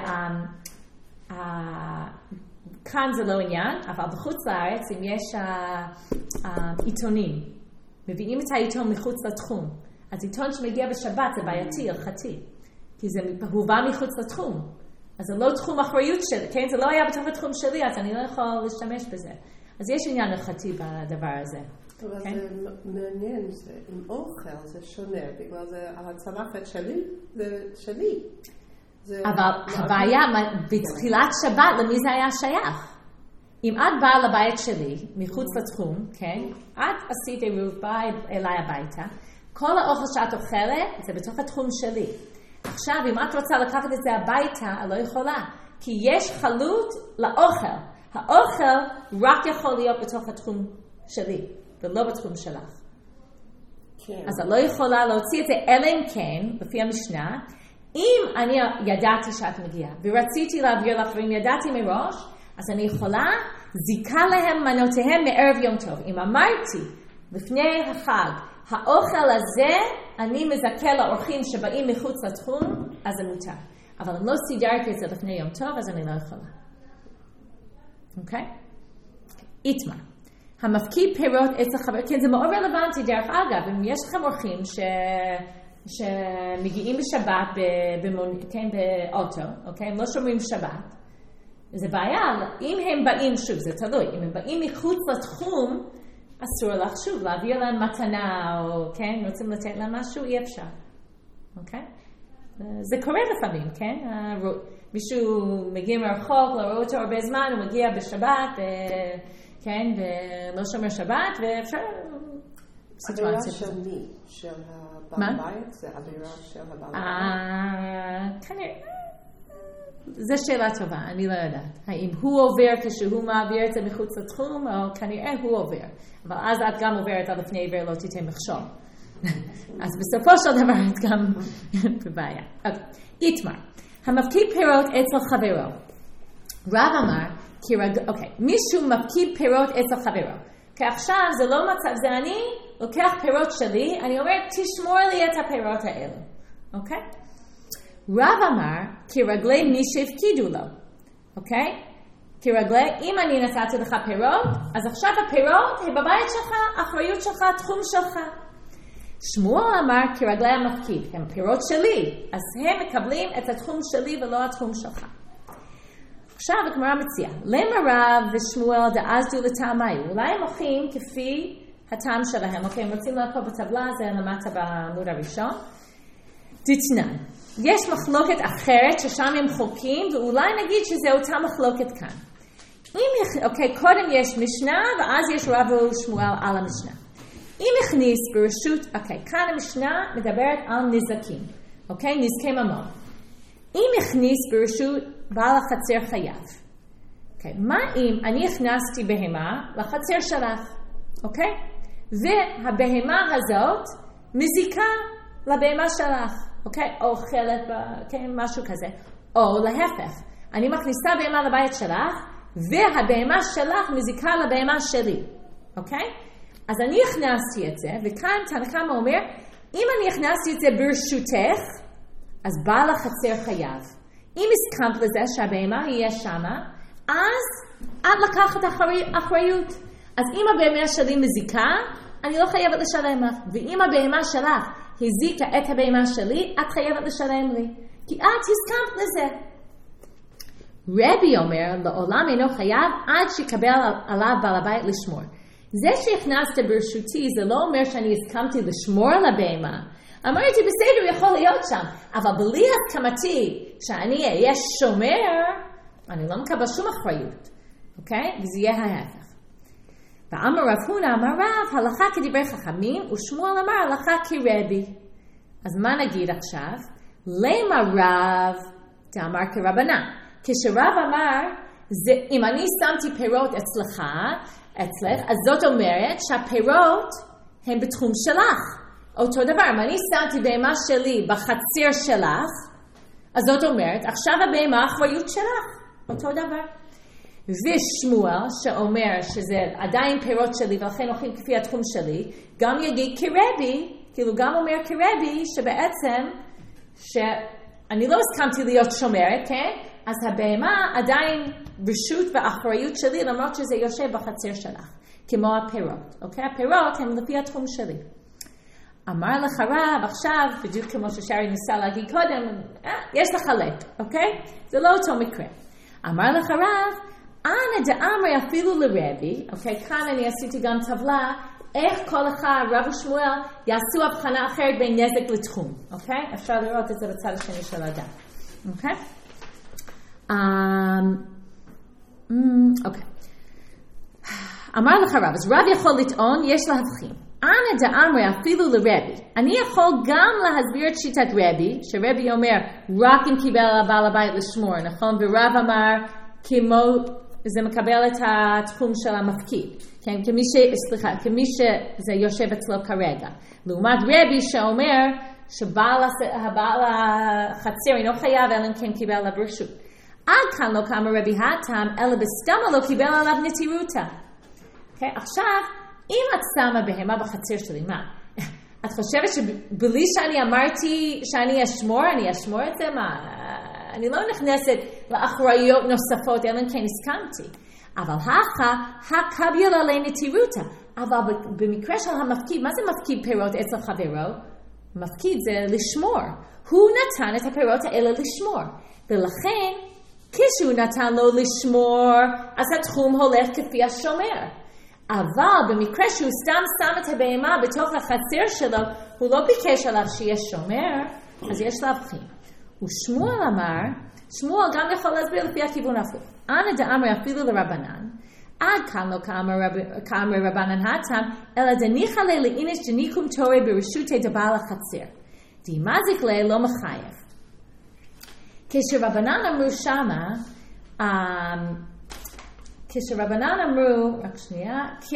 כאן זה לא עניין, אבל בחוץ לארץ, אם יש עיתונים, מביאים את העיתון מחוץ לתחום. אז עיתון שמגיע בשבת זה בעייתי, הלכתי. כי הוא בא מחוץ לתחום. אז זה לא תחום אחריות שלי, כן? זה לא היה בתוך התחום שלי, אז אני לא יכול להשתמש בזה. אז יש עניין הלכתי בדבר הזה. אבל זה מעניין, עם אוכל זה שונה, בגלל זה הצלחת שלי, זה שלי. אבל הבעיה, בתחילת שבת, למי זה היה שייך? אם את באה לבית שלי, מחוץ לתחום, כן? את עשית עירוב, באה אליי הביתה, כל האוכל שאת אוכלת, זה בתוך התחום שלי. עכשיו, אם את רוצה לקחת את זה הביתה, את לא יכולה. כי יש חלות לאוכל. האוכל רק יכול להיות בתוך התחום שלי, ולא בתחום שלך. כן. אז את לא יכולה להוציא את זה, אלא אם כן, לפי המשנה, אם אני ידעתי שאת מגיעה, ורציתי להעביר לך, ואם ידעתי מראש, אז אני יכולה, זיקה להם מנותיהם מערב יום טוב. אם אמרתי, לפני החג, האוכל הזה, אני מזכה לאורחים שבאים מחוץ לתחום, אז זה מותר. אבל אם לא סידרתי את זה לפני יום טוב, אז אני לא יכולה. אוקיי? איתמר. המפקיד פירות אצל חבר, כן, זה מאוד רלוונטי דרך אגב, אם יש לכם אורחים שמגיעים בשבת כן, באוטו, אוקיי? הם לא שומרים שבת. זה בעיה, אם הם באים, שוב, זה תלוי, אם הם באים מחוץ לתחום, אסור לך שוב להעביר להם מתנה, או כן, רוצים לתת להם משהו, אי אפשר. אוקיי? זה קורה לפעמים, כן? מישהו מגיע מרחוק, לא רואה אותו הרבה זמן, הוא מגיע בשבת, כן, ולא שומר שבת, ואפשר... אווירה של מי? של הבעל בית? זה אווירה של הבעל בית? כנראה. זו שאלה טובה, אני לא יודעת. האם הוא עובר כשהוא מעביר את זה מחוץ לתחום, או כנראה הוא עובר. אבל אז את גם עוברת על לפני עבר לא תיתן מכשול. אז בסופו של דבר את גם בבעיה. איתמר, המפקיד פירות אצל חברו. רב אמר, מישהו מפקיד פירות אצל חברו. כי עכשיו זה לא מצב, זה אני לוקח פירות שלי, אני אומרת, תשמור לי את הפירות האלה. אוקיי? רב אמר, כרגלי מי שהפקידו לו. אוקיי? כרגלי, אם אני נתתי לך פירות, אז עכשיו הפירות הם בבית שלך, אחריות שלך, תחום שלך. שמואל אמר, כרגלי המפקיד, הם פירות שלי, אז הם מקבלים את התחום שלי ולא התחום שלך. עכשיו הגמרא מציעה, למה רב ושמואל דאזדו לטעמי? אולי הם הולכים כפי הטעם שלהם. אוקיי, הם רוצים לעקוב בטבלה, זה למטה בעמוד הראשון. דתנן, יש מחלוקת אחרת ששם הם חולקים, ואולי נגיד שזה אותה מחלוקת כאן. אוקיי, קודם יש משנה, ואז יש רב ושמואל על המשנה. אם הכניס ברשות, אוקיי, כאן המשנה מדברת על נזקים. אוקיי, נזקי ממון. אם הכניס ברשות בעל החצר חייב. אוקיי, מה אם אני הכנסתי בהמה לחצר שלך? אוקיי? והבהמה הזאת מזיקה לבהמה שלך. אוקיי? אוכלת, כן, משהו כזה. או להפך, אני מכניסה בהמה לבית שלך, והבהמה שלך מזיקה לבהמה שלי. אוקיי? אז אני הכנסתי את זה, וכאן תנא אומר, אם אני הכנסתי את זה ברשותך, אז בעל החצר חייב. אם הסכמת לזה שהבהמה יהיה שמה, אז את לקחת אחריות. אז אם הבהמה שלי מזיקה, אני לא חייבת לשלם לך. ואם הבהמה שלך הזיקה את הבהמה שלי, את חייבת לשלם לי. כי את הסכמת לזה. רבי אומר, לעולם אינו חייב עד שיקבל עליו בעל הבית לשמור. זה שהכנסת ברשותי, זה לא אומר שאני הסכמתי לשמור על הבהמה. אמרתי, בסדר, יכול להיות שם. אבל בלי הסכמתי שאני אהיה שומר, אני לא מקבל שום אחריות. אוקיי? וזה יהיה ההפך. ואמר רב הונא, אמר רב, הלכה כדברי חכמים, ושמואל אמר הלכה כרבי. אז מה נגיד עכשיו? למה רב תאמר כרבנן? כשרב אמר, אם אני שמתי פירות אצלך, אז זאת אומרת שהפירות הם בתחום שלך. אותו דבר, אם אני שמתי בהמה שלי בחצר שלך, אז זאת אומרת, עכשיו הבהמה אחריות שלך. אותו דבר. ושמואל שאומר שזה עדיין פירות שלי ולכן הולכים כפי התחום שלי, גם יגיד כרבי, כאילו גם אומר כרבי שבעצם שאני לא הסכמתי להיות שומרת, כן? אז הבהמה עדיין ברשות ואחריות שלי למרות שזה יושב בחצר שלך, כמו הפירות, אוקיי? הפירות הם לפי התחום שלי. אמר לך רב עכשיו, בדיוק כמו ששרי ניסה להגיד קודם, יש לך לב, אוקיי? זה לא אותו מקרה. אמר לך רב, אנא דאמרי אפילו לרבי, אוקיי, כאן אני עשיתי גם טבלה, איך כל אחד, רב ושמואל, יעשו הבחנה אחרת בין נזק לתחום, אוקיי? אפשר לראות את זה בצד השני של האדם, אוקיי? אוקיי. אמר לך רב, אז רב יכול לטעון, יש להבחין. אנא דאמרי אפילו לרבי, אני יכול גם להסביר את שיטת רבי, שרבי אומר, רק אם קיבל הבעל הבית לשמור, נכון? ורב אמר, כמו זה מקבל את התחום של המפקיד, כן? כמי שזה יושב אצלו כרגע. לעומת רבי שאומר שבעל החצר אינו חייב אלא אם כן קיבל עליו רשות. עד כאן לא קם רבי התם, אלא בסתמה לא קיבל עליו נטירותה. Okay? עכשיו, אם את שמה בהמה בחצר שלי, מה? את חושבת שבלי שאני אמרתי שאני אשמור, אני אשמור את זה? מה? אני לא נכנסת לאחריות נוספות, אלא כן הסכמתי. אבל הקביל עלי נטירותה. אבל במקרה של המפקיד, מה זה מפקיד פירות אצל חברו? מפקיד זה לשמור. הוא נתן את הפירות האלה לשמור. ולכן, כשהוא נתן לו לשמור, אז התחום הולך כפי השומר. אבל במקרה שהוא סתם שם את הבהמה בתוך החצר שלו, הוא לא ביקש עליו שיהיה שומר, אז יש להבחין. ושמואל אמר, שמואל גם יכול להסביר לפי הכיוון הפוך. אנא דאמרי אפילו לרבנן, עד כאן לא כאמר רבנן התם, אלא דניחא ליה לאינש דניקום תורה ברשותי דבעל החצר. דמזיק ליה לא מחייב. כשרבנן אמרו שמה, רק שנייה,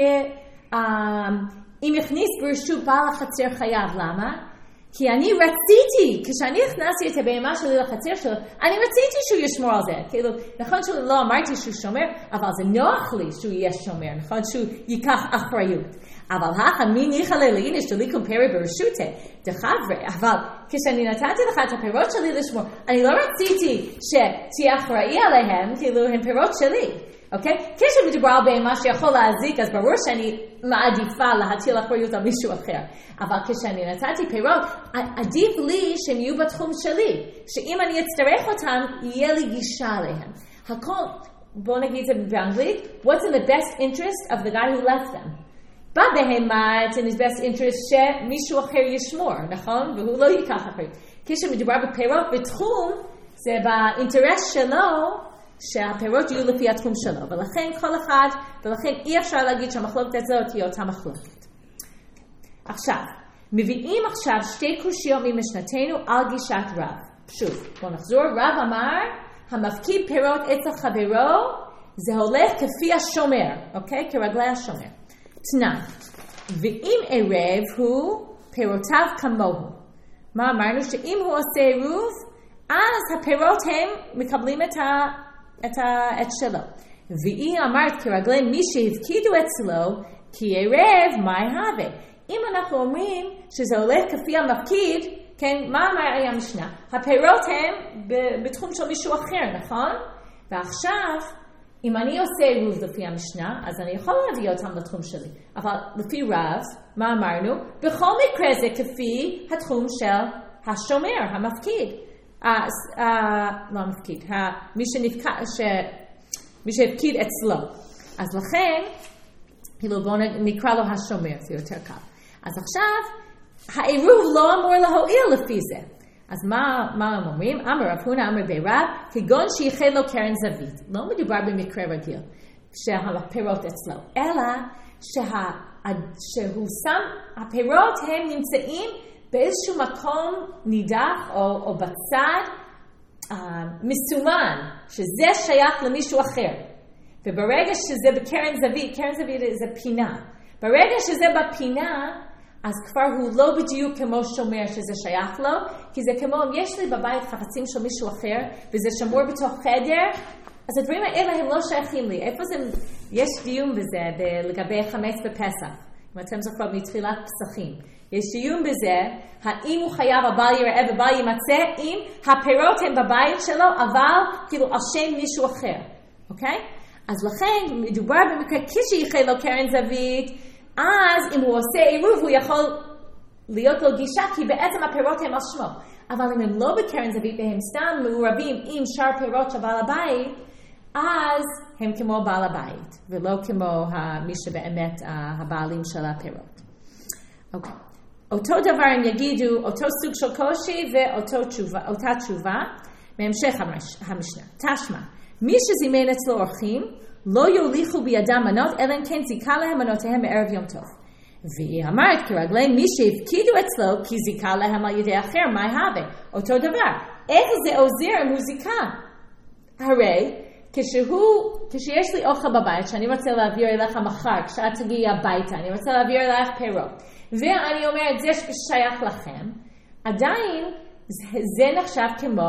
אם יכניס ברשות בעל החצר חייב, למה? כי אני רציתי, כשאני הכנסתי את הבהמה שלי לחצר שלו, אני רציתי שהוא ישמור על זה. כאילו, נכון שלא אמרתי שהוא שומר, אבל זה נוח לי שהוא יהיה שומר, נכון שהוא ייקח אחריות. אבל מי ניחא ליה לאינש דניקום תורה ברשותי דחברי, אבל כשאני נתתי לך את הפירות שלי לשמור, אני לא רציתי שתהיה אחראי עליהם, כאילו הם פירות שלי. אוקיי? כשמדובר על בהמה שיכול להזיק, אז ברור שאני מעדיפה להטיל אחריות על מישהו אחר. אבל כשאני נתתי פירות, עדיף לי שהם יהיו בתחום שלי. שאם אני אצטרך אותם, יהיה לי גישה עליהם. הכל, בוא נגיד את זה באנגלית, what's in the best interest of the guy who left them? בבהמה, it's in his best interest שמישהו אחר ישמור, נכון? והוא לא ייקח אחריות. כשמדובר בפירות בתחום, זה באינטרס שלו, שהפירות יהיו לפי התחום שלו, ולכן כל אחד, ולכן אי אפשר להגיד שהמחלוקת הזאת היא אותה מחלוקת. עכשיו, מביאים עכשיו שתי קושיות ממשנתנו על גישת רב. שוב, בואו נחזור, רב אמר, המפקיד פירות אצל חברו, זה הולך כפי השומר, אוקיי? כרגלי השומר. תנא, ואם ערב הוא פירותיו כמוהו. מה אמרנו? שאם הוא עושה עירוב, אז הפירות הם מקבלים את שלו. והיא אמרת כרגלי מי שהפקידו אצלו, כי ערב מה יהווה. אם אנחנו אומרים שזה הולך כפי המפקיד, כן, מה אמר המשנה? הפירות הם בתחום של מישהו אחר, נכון? ועכשיו, אם אני עושה עירוב לפי המשנה, אז אני יכול להביא אותם לתחום שלי. אבל לפי רב, מה אמרנו? בכל מקרה זה כפי התחום של השומר, המפקיד. לא המפקיד, מי שהפקיד אצלו. אז לכן, בואו נקרא לו השומר, זה יותר קל. אז עכשיו, העירוב לא אמור להועיל לפי זה. אז מה הם אומרים? אמר רב הונא אמר ברב, כגון שייחד לו קרן זווית. לא מדובר במקרה רגיל, שהפירות אצלו, אלא שהוא שם, הפירות הם נמצאים באיזשהו מקום נידח או בצד מסומן, שזה שייך למישהו אחר. וברגע שזה בקרן זווית, קרן זווית זה פינה. ברגע שזה בפינה, אז כבר הוא לא בדיוק כמו שומר שזה שייך לו, כי זה כמו אם יש לי בבית חפצים של מישהו אחר, וזה שמור בתוך חדר, אז הדברים האלה הם לא שייכים לי. איפה זה, יש דיון בזה לגבי חמץ בפסח, אם אתם זוכרים מתחילת פסחים. יש דיון בזה, האם הוא חייב הבל יראה ובל ימצא, אם הפירות הם בבית שלו, אבל כאילו על שם מישהו אחר. אוקיי? אז לכן מדובר במקרה כשייחד לו קרן זווית, אז אם הוא עושה עירוב הוא יכול להיות לו גישה, כי בעצם הפירות הם על שמו. אבל אם הם לא בקרן זווית והם סתם מעורבים עם שאר פירות של בעל הבית, אז הם כמו בעל הבית, ולא כמו מי שבאמת הבעלים של הפירות. אוקיי. אותו דבר הם יגידו, אותו סוג של קושי ואותה תשובה, בהמשך המשנה. תשמע, מי שזימן אצלו אורחים, לא יוליכו בידם מנות, אלא אם כן זיקה להם מנותיהם מערב יום טוב. והיא אמרת כרגלי, מי שהפקידו אצלו, כי זיקה להם על ידי אחר, מה יהווה? אותו דבר. איך זה עוזר אם הוא זיקה? הרי, כשיש לי אוכל בבית, שאני רוצה להעביר אליך מחר, כשאת תגיעי הביתה, אני רוצה להעביר אליך פירות, ואני אומרת, זה שייך לכם, עדיין זה נחשב כמו,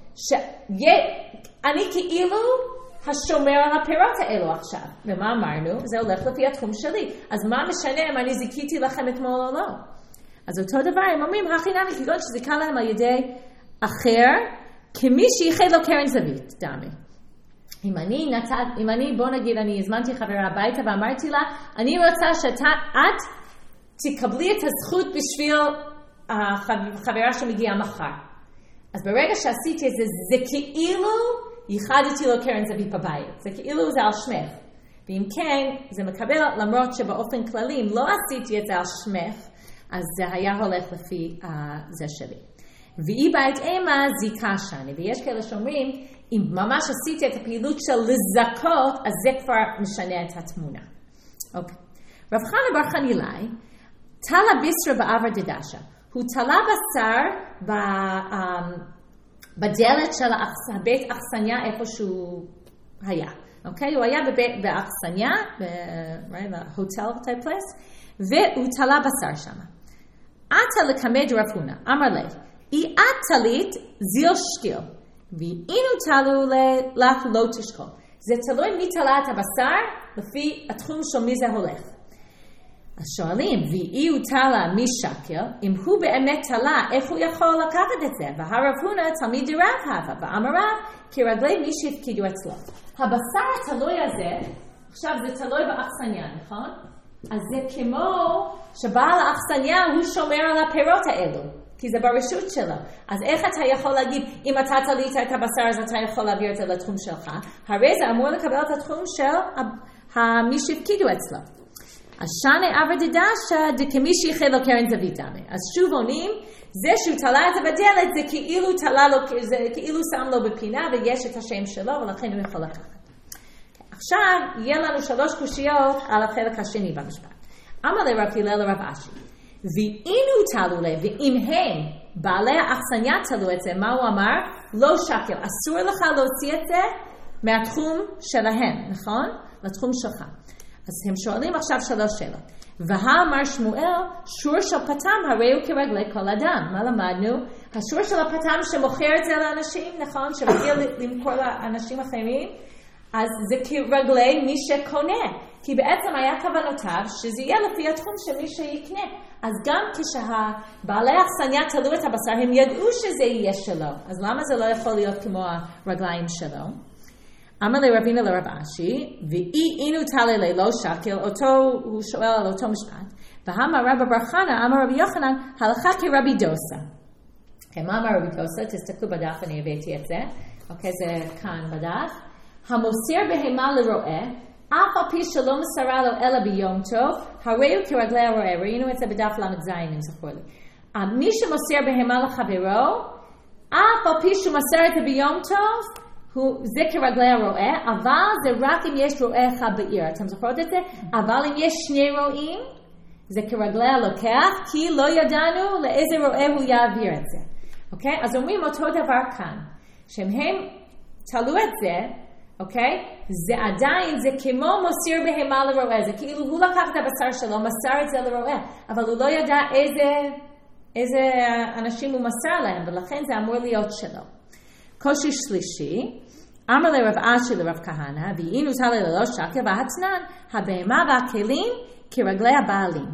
שאני כאילו, השומר על הפירות האלו עכשיו. ומה אמרנו? זה הולך לפי התחום שלי. אז מה משנה אם אני זיקיתי לכם אתמול או לא? אז אותו דבר, הם אומרים, הכי כגון שזיקה להם על ידי אחר, כמי שייחד לו קרן זווית, דמי. אם אני, בוא נגיד, אני הזמנתי חברה הביתה ואמרתי לה, אני רוצה שאת תקבלי את הזכות בשביל החברה שמגיעה מחר. אז ברגע שעשיתי את זה, זה כאילו ייחדתי לו קרן זווית בבית. זה כאילו זה על שמך. ואם כן, זה מקבל למרות שבאופן כללי, אם לא עשיתי את זה על שמך, אז זה היה הולך לפי זה שלי. והיא בעת אימה זיקה שני. ויש כאלה שאומרים, אם ממש עשיתי את הפעילות של לזכות, אז זה כבר משנה את התמונה. אוקיי. רב חנה בר חנילאי, תלה ביסר בעבר דדשה. הוא תלה בשר בדלת של הבית אכסניה איפה שהוא היה. אוקיי? הוא היה באכסניה, בהוטל type place, והוא תלה בשר שם. עתה לקמד רב הונא, אמר לי, אי את תלית זיל שקיל, ואינו תלו לך לא תשקול. זה תלוי מי תלה את הבשר, לפי התחום של מי זה הולך. אז שואלים, ואי הוא תלה מי שקל, אם הוא באמת תלה, איך הוא יכול לקחת את זה? והרב הונא תלמיד רב הווה, ואמר רב, כרגלי מי שהפקידו אצלו. הבשר התלוי הזה, עכשיו זה תלוי באכסניה, נכון? אז זה כמו שבעל האכסניה הוא שומר על הפירות האלו, כי זה ברשות שלו. אז איך אתה יכול להגיד, אם אתה תלית את הבשר, אז אתה יכול להעביר את זה לתחום שלך? הרי זה אמור לקבל את התחום של מי שהפקידו אצלו. אז שנה עבר דדשה, דכמי שייחד לו קרן זווית דמי. אז שוב עונים, זה שהוא תלה את זה בדלת, זה כאילו תלה לו, זה כאילו שם לו בפינה, ויש את השם שלו, ולכן הוא יכול לקחת. עכשיו, יהיה לנו 3 קושיות על החלק השני במשפט. אמר לרב הלל לרב אשי, ואינו תלו לב, ואם הם, בעלי האכסניה תלו את זה, מה הוא אמר? לא שקל, אסור לך להוציא את זה מהתחום שלהם, נכון? לתחום שלך. אז הם שואלים עכשיו 3 שאלות. והאמר שמואל, שור של פתם הרי הוא כרגלי כל אדם. מה למדנו? השור של הפתם שמוכר את זה לאנשים, נכון? שמגיע למכור לאנשים אחרים, אז זה כרגלי מי שקונה. כי בעצם היה כוונותיו שזה יהיה לפי התחום של מי שיקנה. אז גם כשהבעלי האכסניה תלו את הבשר, הם ידעו שזה יהיה שלו. אז למה זה לא יכול להיות כמו הרגליים שלו? אמר לרבינה לרב אשי, ואי אינו תלה ללא שקל, הוא שואל על אותו משפט, והאמר רבא בר חנא, אמר רבי יוחנן, הלכה כרבי דוסה. מה אמר רבי דוסה? תסתכלו בדף, אני הבאתי את זה. אוקיי, זה כאן בדף. המוסר בהמה לרועה, אף על פי שלא מסרה לו אלא ביום טוב, הרי הוא כרגלי הרועה. ראינו את זה בדף למד זין, אם זכור לי. מי שמוסר בהמה לחברו, אף על פי שהוא מסר את זה ביום טוב, זה כרגלי הרועה, אבל זה רק אם יש רועה אחד בעיר. אתם זוכרות את זה? אבל אם יש שני רועים, זה כרגלי הלוקח, כי לא ידענו לאיזה רועה הוא יעביר את זה. אוקיי? אז אומרים אותו דבר כאן. שהם תלו את זה, אוקיי? זה עדיין, זה כמו מוסר בהמה לרועה. זה כאילו הוא לקח את הבשר שלו, מסר את זה לרועה, אבל הוא לא ידע איזה אנשים הוא מסר להם, ולכן זה אמור להיות שלו. קושי שלישי, אמר לרב אשי לרב כהנא, ואינו תלה ללא שקל, והתנן, הבהמה והכלים כרגלי הבעלים.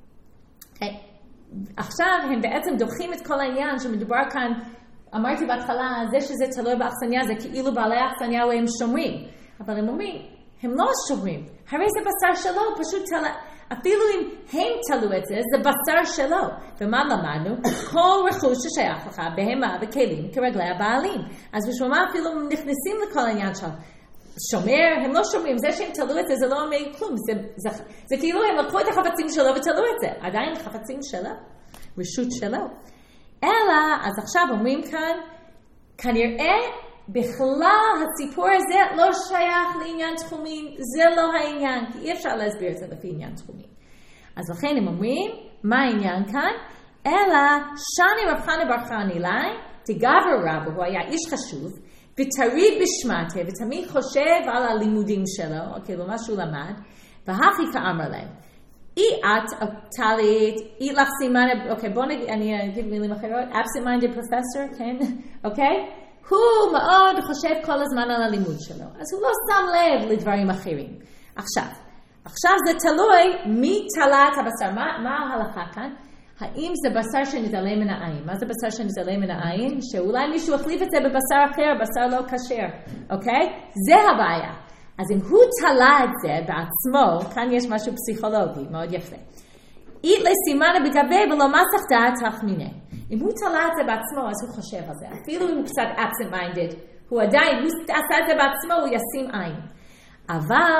עכשיו הם בעצם דוחים את כל העניין שמדובר כאן, אמרתי בהתחלה, זה שזה תלוי באכסניה, זה כאילו בעלי האכסניה הם שומרים. אבל הם אומרים, הם לא שומרים. הרי זה בשר שלו, פשוט אפילו אם הם תלו את זה, זה בשר שלו. ומה למדנו? כל רכוש ששייך לך, בהמה וכלים, כרגלי הבעלים. אז בשביל מה אפילו נכנסים לכל העניין שלו? שומר, הם לא שומרים, זה שהם תלו את זה, זה לא אומר כלום. זה כאילו הם לקחו את החפצים שלו ותלו את זה. עדיין חפצים שלו, רשות שלו. אלא, אז עכשיו אומרים כאן, כנראה בכלל הסיפור הזה לא שייך לעניין תחומים, זה לא העניין, כי אי אפשר להסביר את זה לפי עניין תחומים. אז לכן הם אומרים, מה העניין כאן? אלא, שני רב חנא בר חנילאי, תגבר רבו, הוא היה איש חשוב, ותריד בשמתה, ותמיד חושב על הלימודים שלו, כאילו מה שהוא למד, והכי כאמר להם, אי את טלית, אי לך סימן, אוקיי, בואו נגיד, אני אגיד מילים אחרות, absent-minded professor, כן, אוקיי? הוא מאוד חושב כל הזמן על הלימוד שלו, אז הוא לא שם לב לדברים אחרים. עכשיו זה תלוי מי תלה את הבשר, מה ההלכה כאן? האם זה בשר שנדלה מן העין? מה זה בשר שנדלה מן העין? שאולי מישהו החליף את זה בבשר אחר, בשר לא כשר, אוקיי? זה הבעיה. אז אם הוא תלה את זה בעצמו, כאן יש משהו פסיכולוגי, מאוד יפה. אית לסימן בגבי ולא מסך דעת תחמיני. אם הוא תלה את זה בעצמו, אז הוא חושב על זה. אפילו אם הוא קצת absent-minded, הוא עדיין, הוא עשה את זה בעצמו, הוא ישים עין. אבל,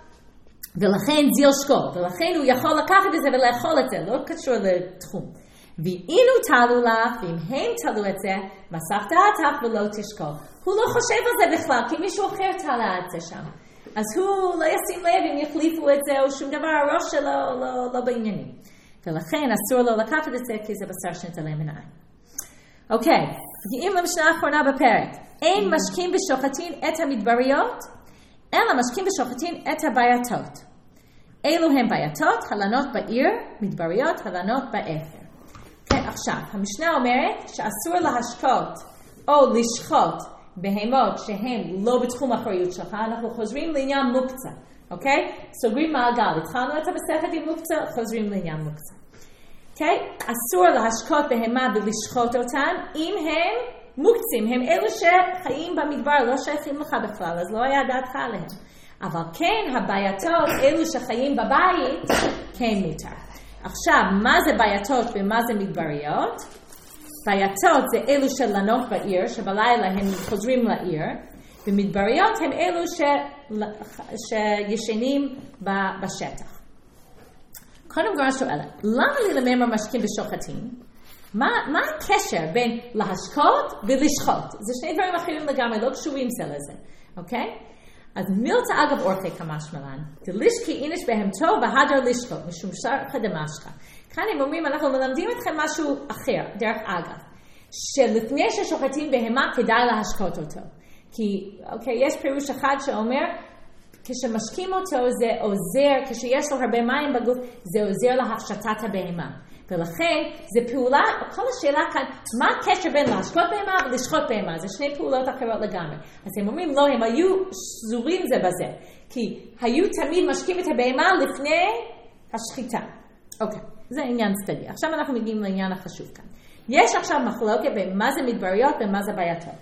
ולכן זיל שקול, ולכן הוא יכול לקחת את זה ולאכול את זה, לא קשור לתחום. ואם הוא תלו לך, ואם הם תלו את זה, מסך דעתך ולא תשקול. הוא לא חושב על זה בכלל, כי מישהו אחר תלה את זה שם. אז הוא לא ישים לב אם יחליפו את זה, או שום דבר, הראש שלו לא בעניינים. ולכן אסור לו לקחת את זה, כי זה בשר שנתלה מן העין. אוקיי, מגיעים למשנה האחרונה בפרק. אין משקים ושוחטין את המדבריות, אלא משקים ושוחטין את הבייתות. אלו הם בייתות, הלנות בעיר, מדבריות, הלנות באפר. כן, עכשיו, המשנה אומרת שאסור להשקות או לשחוט בהמות שהן לא בתחום האחריות שלך, אנחנו חוזרים לעניין מוקצה, אוקיי? סוגרים מעגל, התחלנו את המסכת עם מוקצה, חוזרים לעניין מוקצה. אוקיי? אסור להשקות בהמה ולשחוט אותן, אם הם מוקצים, הם אלו שחיים במדבר, לא שייכים לך בכלל, אז לא היה דעתך עליהם. אבל כן, הבייתות, אלו שחיים בבית, כן מותר. עכשיו, מה זה בייתות ומה זה מדבריות? בייתות זה אלו של לנות בעיר, שבלילה הם חוזרים לעיר, ומדבריות הם אלו שישנים בשטח. קודם גמרא שואלת, למה ללמד משקים ושוחטים? מה הקשר בין להשקות ולשחוט? זה שני דברים אחרים לגמרי, לא קשורים זה לזה, אוקיי? אז מילתא אגב אורחי כמשמלן, דלישקי איניש בהמתו בהדר לשחוט, משום שרחא דמשחא. כאן הם אומרים, אנחנו מלמדים אתכם משהו אחר, דרך אגב, שלפני ששוחטים בהמה כדאי להשקות אותו. כי, אוקיי, יש פירוש אחד שאומר, כשמשקים אותו זה עוזר, כשיש לו הרבה מים בגוף, זה עוזר להפשטת הבהמה. ולכן, זה פעולה, כל השאלה כאן, מה הקשר בין להשקות בהמה ולשחוט בהמה? זה שני פעולות אחרות לגמרי. אז הם אומרים, לא, הם היו שזורים זה בזה. כי היו תמיד משקים את הבהמה לפני השחיטה. אוקיי, זה עניין צדדי. עכשיו אנחנו מגיעים לעניין החשוב כאן. יש עכשיו מחלוקת בין מה זה מדבריות ומה זה בייתות.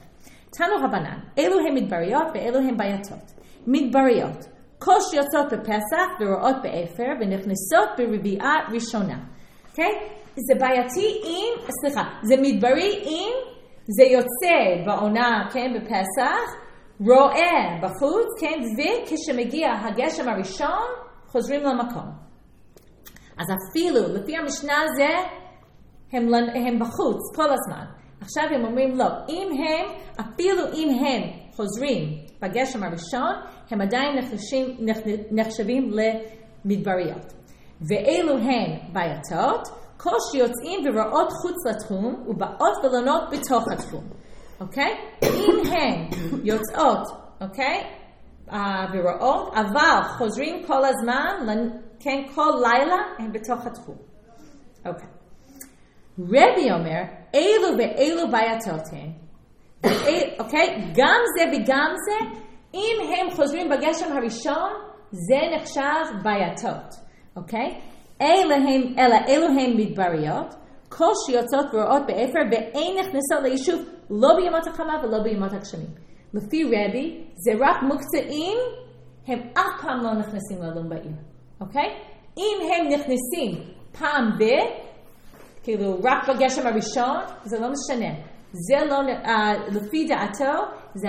תנו רבנן, אלו הם מדבריות ואלו הם בעייתות. מדבריות, כל שיוצאות בפסח ורואות באפר ונכנסות ברביעה ראשונה. אוקיי? זה בעייתי אם, סליחה, זה מדברי אם זה יוצא בעונה, כן, בפסח, רואה בחוץ, כן, וכשמגיע הגשם הראשון, חוזרים למקום. אז אפילו, לפי המשנה הזה, הם בחוץ כל הזמן. עכשיו הם אומרים לא, אפילו אם הם חוזרים בגשם הראשון, הם עדיין נחשבים למדבריות. ואלו הן בעייתות, כל שיוצאים ורואות חוץ לתחום, ובאות ולונות בתוך התחום. אוקיי? אם הן יוצאות, אוקיי? ורואות, אבל חוזרים כל הזמן, כן, כל לילה הם בתוך התחום. אוקיי. רבי אומר, אילו ואילו בעייתות הן, אוקיי? גם זה וגם זה, אם הם חוזרים בגשם הראשון, זה נחשב בעייתות. אוקיי? אלו הן מדבריות, כל שיוצאות ורואות באפר, ואין נכנסות ליישוב לא בימות החמה ולא בימות הגשמים. לפי רבי, זה רק מוקצעים, הם אף פעם לא נכנסים ללום בעיר. אוקיי? אם הם נכנסים פעם כאילו רק בגשם הראשון, זה לא משנה. זה לא, לפי דעתו,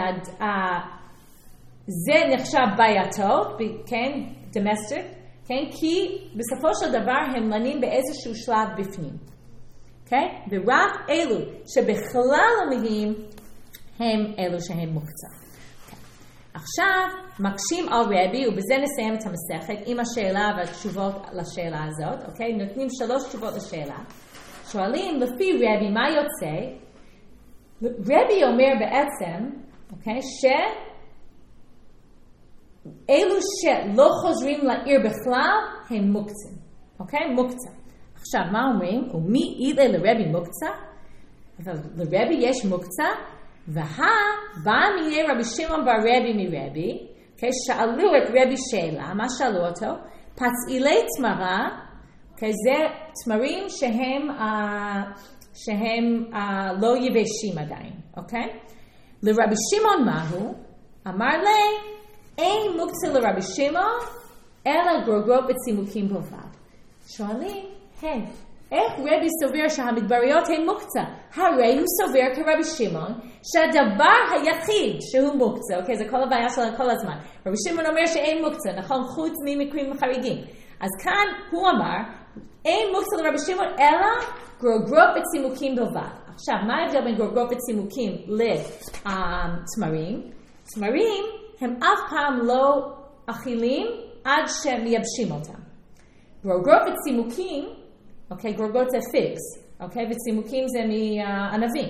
זה נחשב בעייתות, כן, domestic, כן, כי בסופו של דבר הם לנים באיזשהו שלב בפנים. אוקיי? ורק אלו שבכלל לא מגיעים, הם אלו שהם מוקצה. עכשיו, מקשים על רבי, ובזה נסיים את המסכת, עם השאלה והתשובות לשאלה הזאת, אוקיי? נותנים 3 תשובות לשאלה. שואלים, לפי רבי, מה יוצא? רבי אומר בעצם, אוקיי, אלו שלא חוזרים לעיר בכלל, הם מוקצים. אוקיי? מוקצה. עכשיו, מה אומרים? ומי אילה לרבי מוקצה? לרבי יש מוקצה, בא מיה רבי שמעון בר רבי מרבי, אוקיי? שאלו את רבי שאלה, מה שאלו אותו? פצעילי תמרה, אוקיי? זה תמרים שהם לא יבשים עדיין, אוקיי? לרבי שמעון מהו? אמר לי, אין מוקצה לרבי שמעון, אלא גרוגרות וצימוקים בלבד. שואלים, איך רבי סובר שהמדבריות הן מוקצה? הרי הוא סובר כרבי שמעון שהדבר היחיד שהוא מוקצה, אוקיי, זה כל הבעיה שלנו כל הזמן. רבי שמעון אומר שאין מוקצה, נכון, חוץ ממקרים חריגים. אז כאן הוא אמר, אין מוקצה לרבי שמעון, אלא גרוגרות וצימוקים בלבד. עכשיו, מה ההבדל בין גרוגרות וצימוקים לתמרים? תמרים הם אף פעם לא אכילים עד שמייבשים אותם. גרוגרות וצימוקים, אוקיי, גרוגרות זה פיגס, אוקיי, וצימוקים זה מענבים.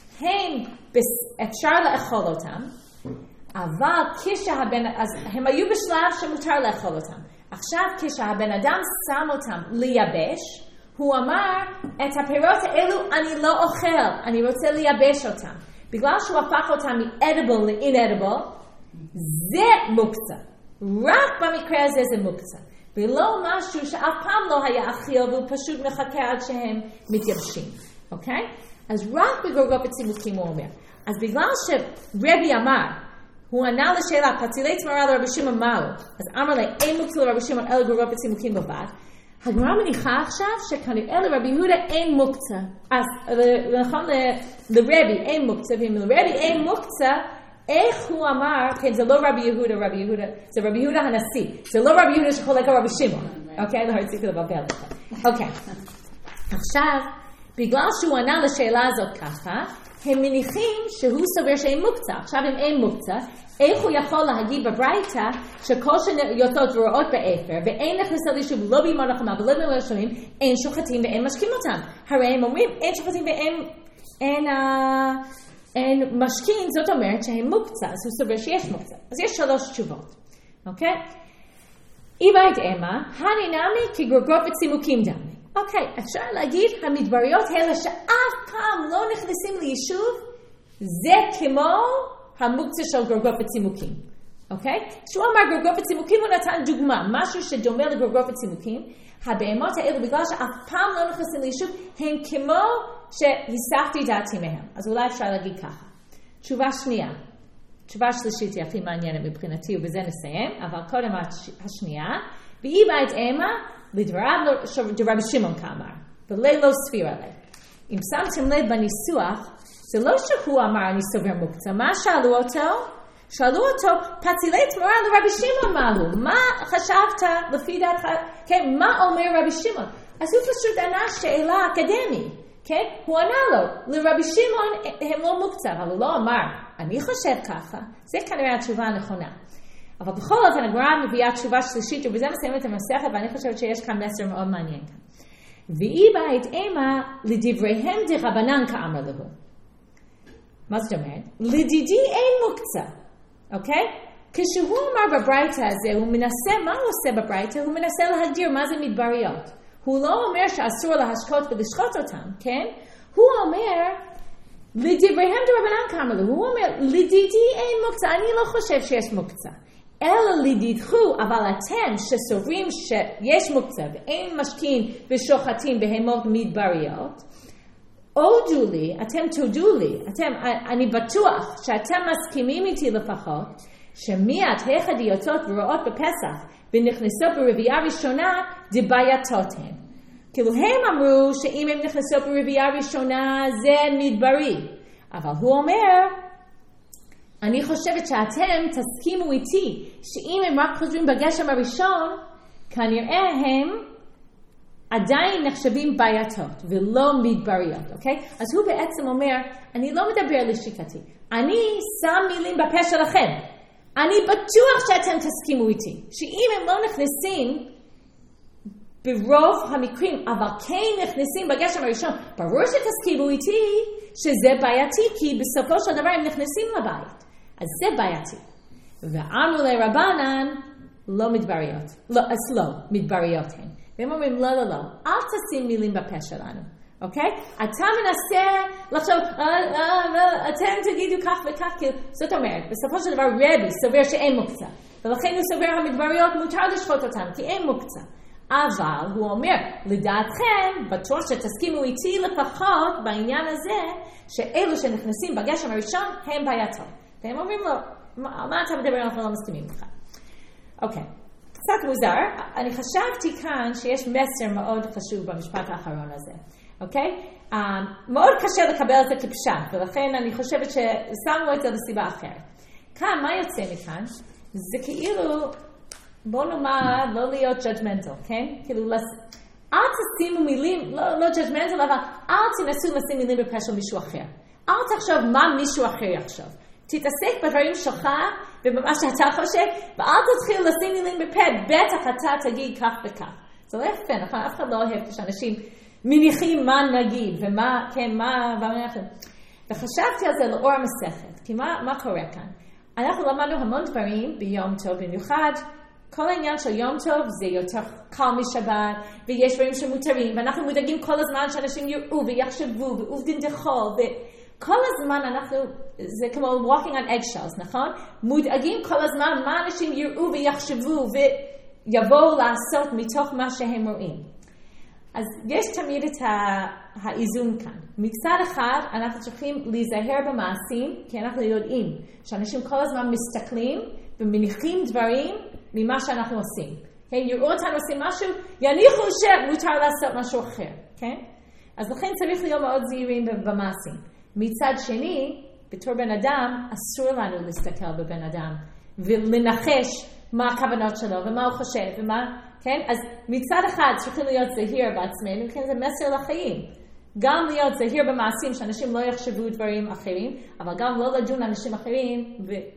אפשר לאכול אותם, אבל אז הם היו בשלב שמותר לאכול אותם. עכשיו כשהבן אדם שם אותם לייבש, הוא אמר, את הפירות האלו אני לא אוכל, אני רוצה לייבש אותם. בגלל שהוא הפך אותם מ-edible ל-inedible, זה מוקצה. רק במקרה הזה זה מוקצה. ולא משהו שאף פעם לא היה אכיל, והוא פשוט מחכה עד שהם מתייבשים. אוקיי? אז רק בגרוגרות וצימוקים הוא אומר. אז בגלל שרבי אמר, הוא ענה לשאלה, פצילי תמרה לרבי שמעון מהו? אז אמר לי, אין מוקצה לרבי שמעון, אלא גרוגרות וצימוקים בלבד. הגמרא מניחה עכשיו שכנראה לרבי יהודה אין מוקצה. אז נכון לרבי אין מוקצה, ואם לרבי אין מוקצה, איך הוא אמר, כן, זה לא רבי יהודה, זה רבי יהודה הנשיא. זה לא רבי יהודה שחולק על רבי שמעון. אוקיי? לא רציתי לבלבל לכם. אוקיי. עכשיו, בגלל שהוא ענה לשאלה הזאת ככה, הם מניחים שהוא סובר שאין מוקצה. עכשיו, אם אין מוקצה, איך הוא יכול להגיד בברייתא שכל שיוצאות ורואות באפר, ואין נכנסות ליישוב לא בימות החמה ולא בימות הגשמים, אין שוחטים ואין משקים אותם. הרי הם אומרים, אין שוחטים ואין משקים, זאת אומרת שהם מוקצה, אז הוא סובר שיש מוקצה. אז יש 3 תשובות, אוקיי? איבאית אמה, הנינמי כגרוגרות וצימוקים דמי. אוקיי, אפשר להגיד, המדבריות האלה שאף פעם לא נכנסים ליישוב, זה כמו המוקצה של גרוגרות וצימוקים. אוקיי? כשהוא אמר גרוגרות וצימוקים, הוא נתן דוגמה, משהו שדומה לגרוגרות וצימוקים. הבהמות האלו, בגלל שאף פעם לא נכנסים ליישוב, הם כמו שהסחתי דעתי מהם. אז אולי אפשר להגיד ככה. תשובה שנייה. תשובה שלישית היא הכי מעניינת מבחינתי, ובזה נסיים, אבל קודם השנייה, והיא בית אימה לדבריו של רבי שמעון כאמר, ולא סביר עליה. אם שמתם לב בניסוח, זה לא שהוא אמר אני סובר מוקצה, מה שאלו אותו? שאלו אותו, פצילי תמורה לרבי שמעון מהו? מה חשבת לפי דעתך? כן, מה אומר רבי שמעון? אז הוא פשוט ענה שאלה אקדמית, כן? הוא ענה לו, לרבי שמעון הם לא מוקצה, אבל הוא לא אמר, אני חושב ככה, זה כנראה התשובה הנכונה. אבל בכל אופן, הגמרא מביאה תשובה שלישית, ובזה מסיימת את המסכת, ואני חושבת שיש כאן מסר מאוד מעניין כאן. והיא בית אימה לדבריהם דרבנן כאמר לו. מה זאת אומרת? לדידי אין מוקצה, אוקיי? כשהוא אמר בברייתא הזה, הוא מנסה, מה הוא עושה בברייתא? הוא מנסה להגדיר מה זה מדבריות. הוא לא אומר שאסור להשקות ולשחוט אותם, כן? הוא אומר, לדבריהם דרבנן כאמר לו. הוא אומר, לדידי אין מוקצה, אני לא חושב שיש מוקצה. אלא לדידכו, אבל אתם שסוברים שיש מוקצה ואין משקין ושוחטים בהמות מדבריות, הודו לי, אתם תודו לי, אני בטוח שאתם מסכימים איתי לפחות, שמיד החדיותות ורואות בפסח ונכנסות ברביעה ראשונה דבעייתות הן. כאילו הם אמרו שאם הם נכנסות ברביעה ראשונה זה מדברי, אבל הוא אומר, אני חושבת שאתם תסכימו איתי שאם הם רק חוזרים בגשם הראשון, כנראה הם עדיין נחשבים בעייתות ולא מדבריות, אוקיי? אז הוא בעצם אומר, אני לא מדבר לשיטתי, אני שם מילים בפה שלכם. אני בטוח שאתם תסכימו איתי, שאם הם לא נכנסים ברוב המקרים, אבל כן נכנסים בגשם הראשון, ברור שתסכימו איתי שזה בעייתי, כי בסופו של דבר הם נכנסים לבית. אז זה בעייתי. ואמרו לרבנן, לא מדבריות. לא, אז לא, מדבריות הן. והם אומרים, לא, לא, לא, אל תשים מילים בפה שלנו, אוקיי? אתה מנסה לחשוב, אתם תגידו כך וכך, זאת אומרת, בסופו של דבר רבי סובר שאין מוקצה, ולכן הוא סובר המדבריות מותר לשחוט אותם, כי אין מוקצה. אבל הוא אומר, לדעתכם, בטוח שתסכימו איתי לפחות בעניין הזה, שאלו שנכנסים בגשם הראשון הם בעייתות. והם אומרים לו, מה אתה מדבר, אנחנו לא מסכימים לך. אוקיי. קצת מוזר, אני חשבתי כאן שיש מסר מאוד חשוב במשפט האחרון הזה, אוקיי? מאוד קשה לקבל את זה כפשט, ולכן אני חושבת ששמנו את זה לסיבה אחרת. כאן, מה יוצא מכאן? זה כאילו, בוא נאמר, לא להיות judgmental, כן? כאילו, אל תשימו מילים, לא judgmental, אבל אל תנסו לשים מילים בפה של מישהו אחר. אל תחשוב מה מישהו אחר יחשוב. תתעסק בדברים שלך ובמה שאתה חושב, ואל תתחיל לשים מילים בפה, בטח אתה תגיד כך וכך. זה לא יפה, נכון? אף אחד לא אוהב כשאנשים מניחים מה נגיד, ומה, כן, מה אנחנו. וחשבתי על זה לאור המסכת, כי מה קורה כאן? אנחנו למדנו המון דברים ביום טוב, במיוחד כל העניין של יום טוב זה יותר קל משבת, ויש דברים שמותרים, ואנחנו מודאגים כל הזמן שאנשים יראו ויחשבו, ועובדין דחול, כל הזמן אנחנו, זה כמו walking on eggshells, נכון? מודאגים כל הזמן מה אנשים יראו ויחשבו ויבואו לעשות מתוך מה שהם רואים. אז יש תמיד את האיזון כאן. מצד אחד אנחנו צריכים להיזהר במעשים, כי אנחנו יודעים שאנשים כל הזמן מסתכלים ומניחים דברים ממה שאנחנו עושים. כן? יראו אותנו עושים משהו, יניחו שמותר לעשות משהו אחר. כן? אז לכן צריך להיות מאוד זהירים במעשים. מצד שני, בתור בן אדם, אסור לנו להסתכל בבן אדם ולנחש מה הכוונות שלו ומה הוא חושב ומה, כן? אז מצד אחד צריכים להיות זהיר בעצמנו, כן? זה מסר לחיים. גם להיות זהיר במעשים שאנשים לא יחשבו דברים אחרים, אבל גם לא לדון אנשים אחרים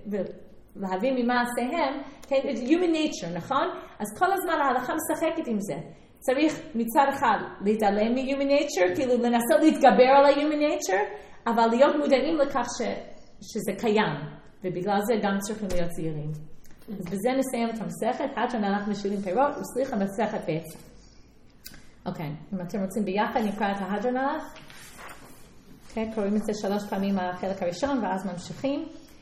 ולהבין ממה עשיהם, כן? It's human nature, נכון? אז כל הזמן ההלכה משחקת עם זה. צריך מצד אחד להתעלם מ-human nature, כאילו לנסות להתגבר על ה-human nature, אבל להיות מודעים לכך שזה קיים, ובגלל זה גם צריכים להיות זהירים. אז בזה נסיים את המסכת, עד שאנחנו משאירים פירות, וסליחה מסכת בעצם. אוקיי, אם אתם רוצים ביחד, נקרא את ההדרנלך. אוקיי, קוראים את זה 3 פעמים החלק הראשון, ואז ממשיכים.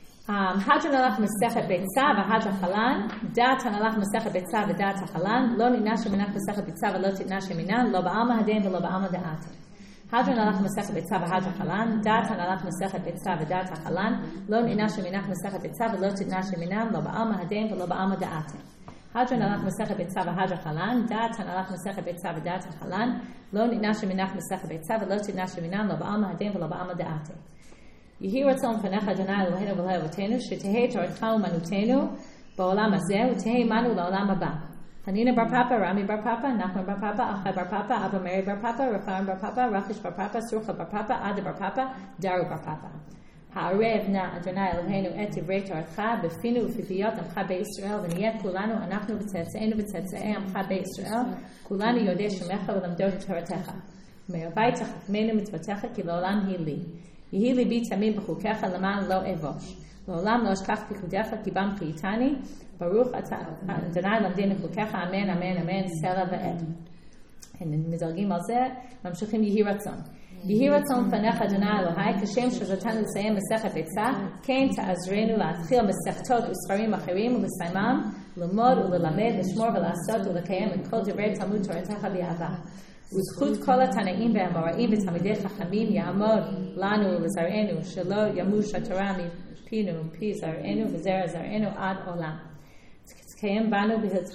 הדרנלך מסכת ביצה והדרה חלן, דעת הנלך מסכת ביצה ודעת החלן, לא ננש שמנך מסכת ביצה ולא תנש שמנן, לא בעלמא הדין ולא בעלמא דעת. Hadron alach Masechet Beitza v'Hadra Chalan, Datan alach Masechet Beitza v'Dat HaChalan, Lo Ninash Minach Masechet Beitza v'Lo Titnash Minam, Lo Ba'alma Hadem v'Lo Ba'alma Da'atem. Hadron alach Masechet Beitza v'Hadra Chalan, Datan alach Masechet Beitza v'Dat HaChalan, Lo Ninash Minach Masechet Beitza v'Lo Titnash Minam, Lo Ba'alma Hadem v'Lo Ba'alma Da'atem. Yehi Ratzon Fanecha Adonai Eloheinu v'Elohei Avotenu, Shetehei Toratcha u'manutenu ba'olam hazeh, u'tehei manu la'olam haba. Hanina bar Papa, Rami bar Papa, Nachman bar Papa, Achai bar Papa, Abba Mary bar Papa, Rafaim bar Papa, Rachish bar Papa, Surcha bar Papa, Ada bar Papa, Daru bar Papa. Ha'arev na Adonai Eloheinu et divrei Toratcha befinu ufifiyot amcha be'Yisrael v'niyeh kulanu anachnu v'tzetzeinu v'tzetzei amcha be'Yisrael kulanu yodei shemecha v'lamdot Toratecha me'avai tachakmenu mitzvotecha ki la'olam hi li yehi libi tamim b'chukecha l'man lo evosh לעולם לא אשכח פיקודיך כי בם חייתני ברוך אתה אדוני למדני חוקיך אמן אמן אמן סלע ועד. מדרגים על זה ממשיכים יהי רצון. יהי רצון פניך אדוני אלוהי כשם שזרתנו לסיים מסכת ביצה כן תעזרנו להתחיל מסכתות וספרים אחרים ולסיימם ללמוד וללמד לשמור ולעשות ולקיים את כל דברי תלמוד תורתך באהבה. וזכות כל התנאים והאמוראים ותלמידי חכמים יעמוד לנו ולזרענו שלא ימוש התורה פינו פי זרענו וזרע זרענו עד עולם. תקיים בנו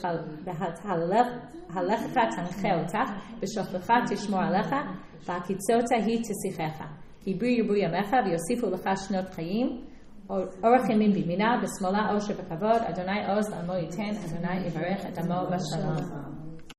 בהלכך תנחה אותך, בשוכבך תשמור עליך, בהקיצות היא תשיחך. כי בריא ירבו ימיך ויוסיפו לך שנות חיים, אורך ימים בימינה, בשמאלה עושר וכבוד, אדוני עוז לעמו ייתן, אדוני יברך את עמו בשלום.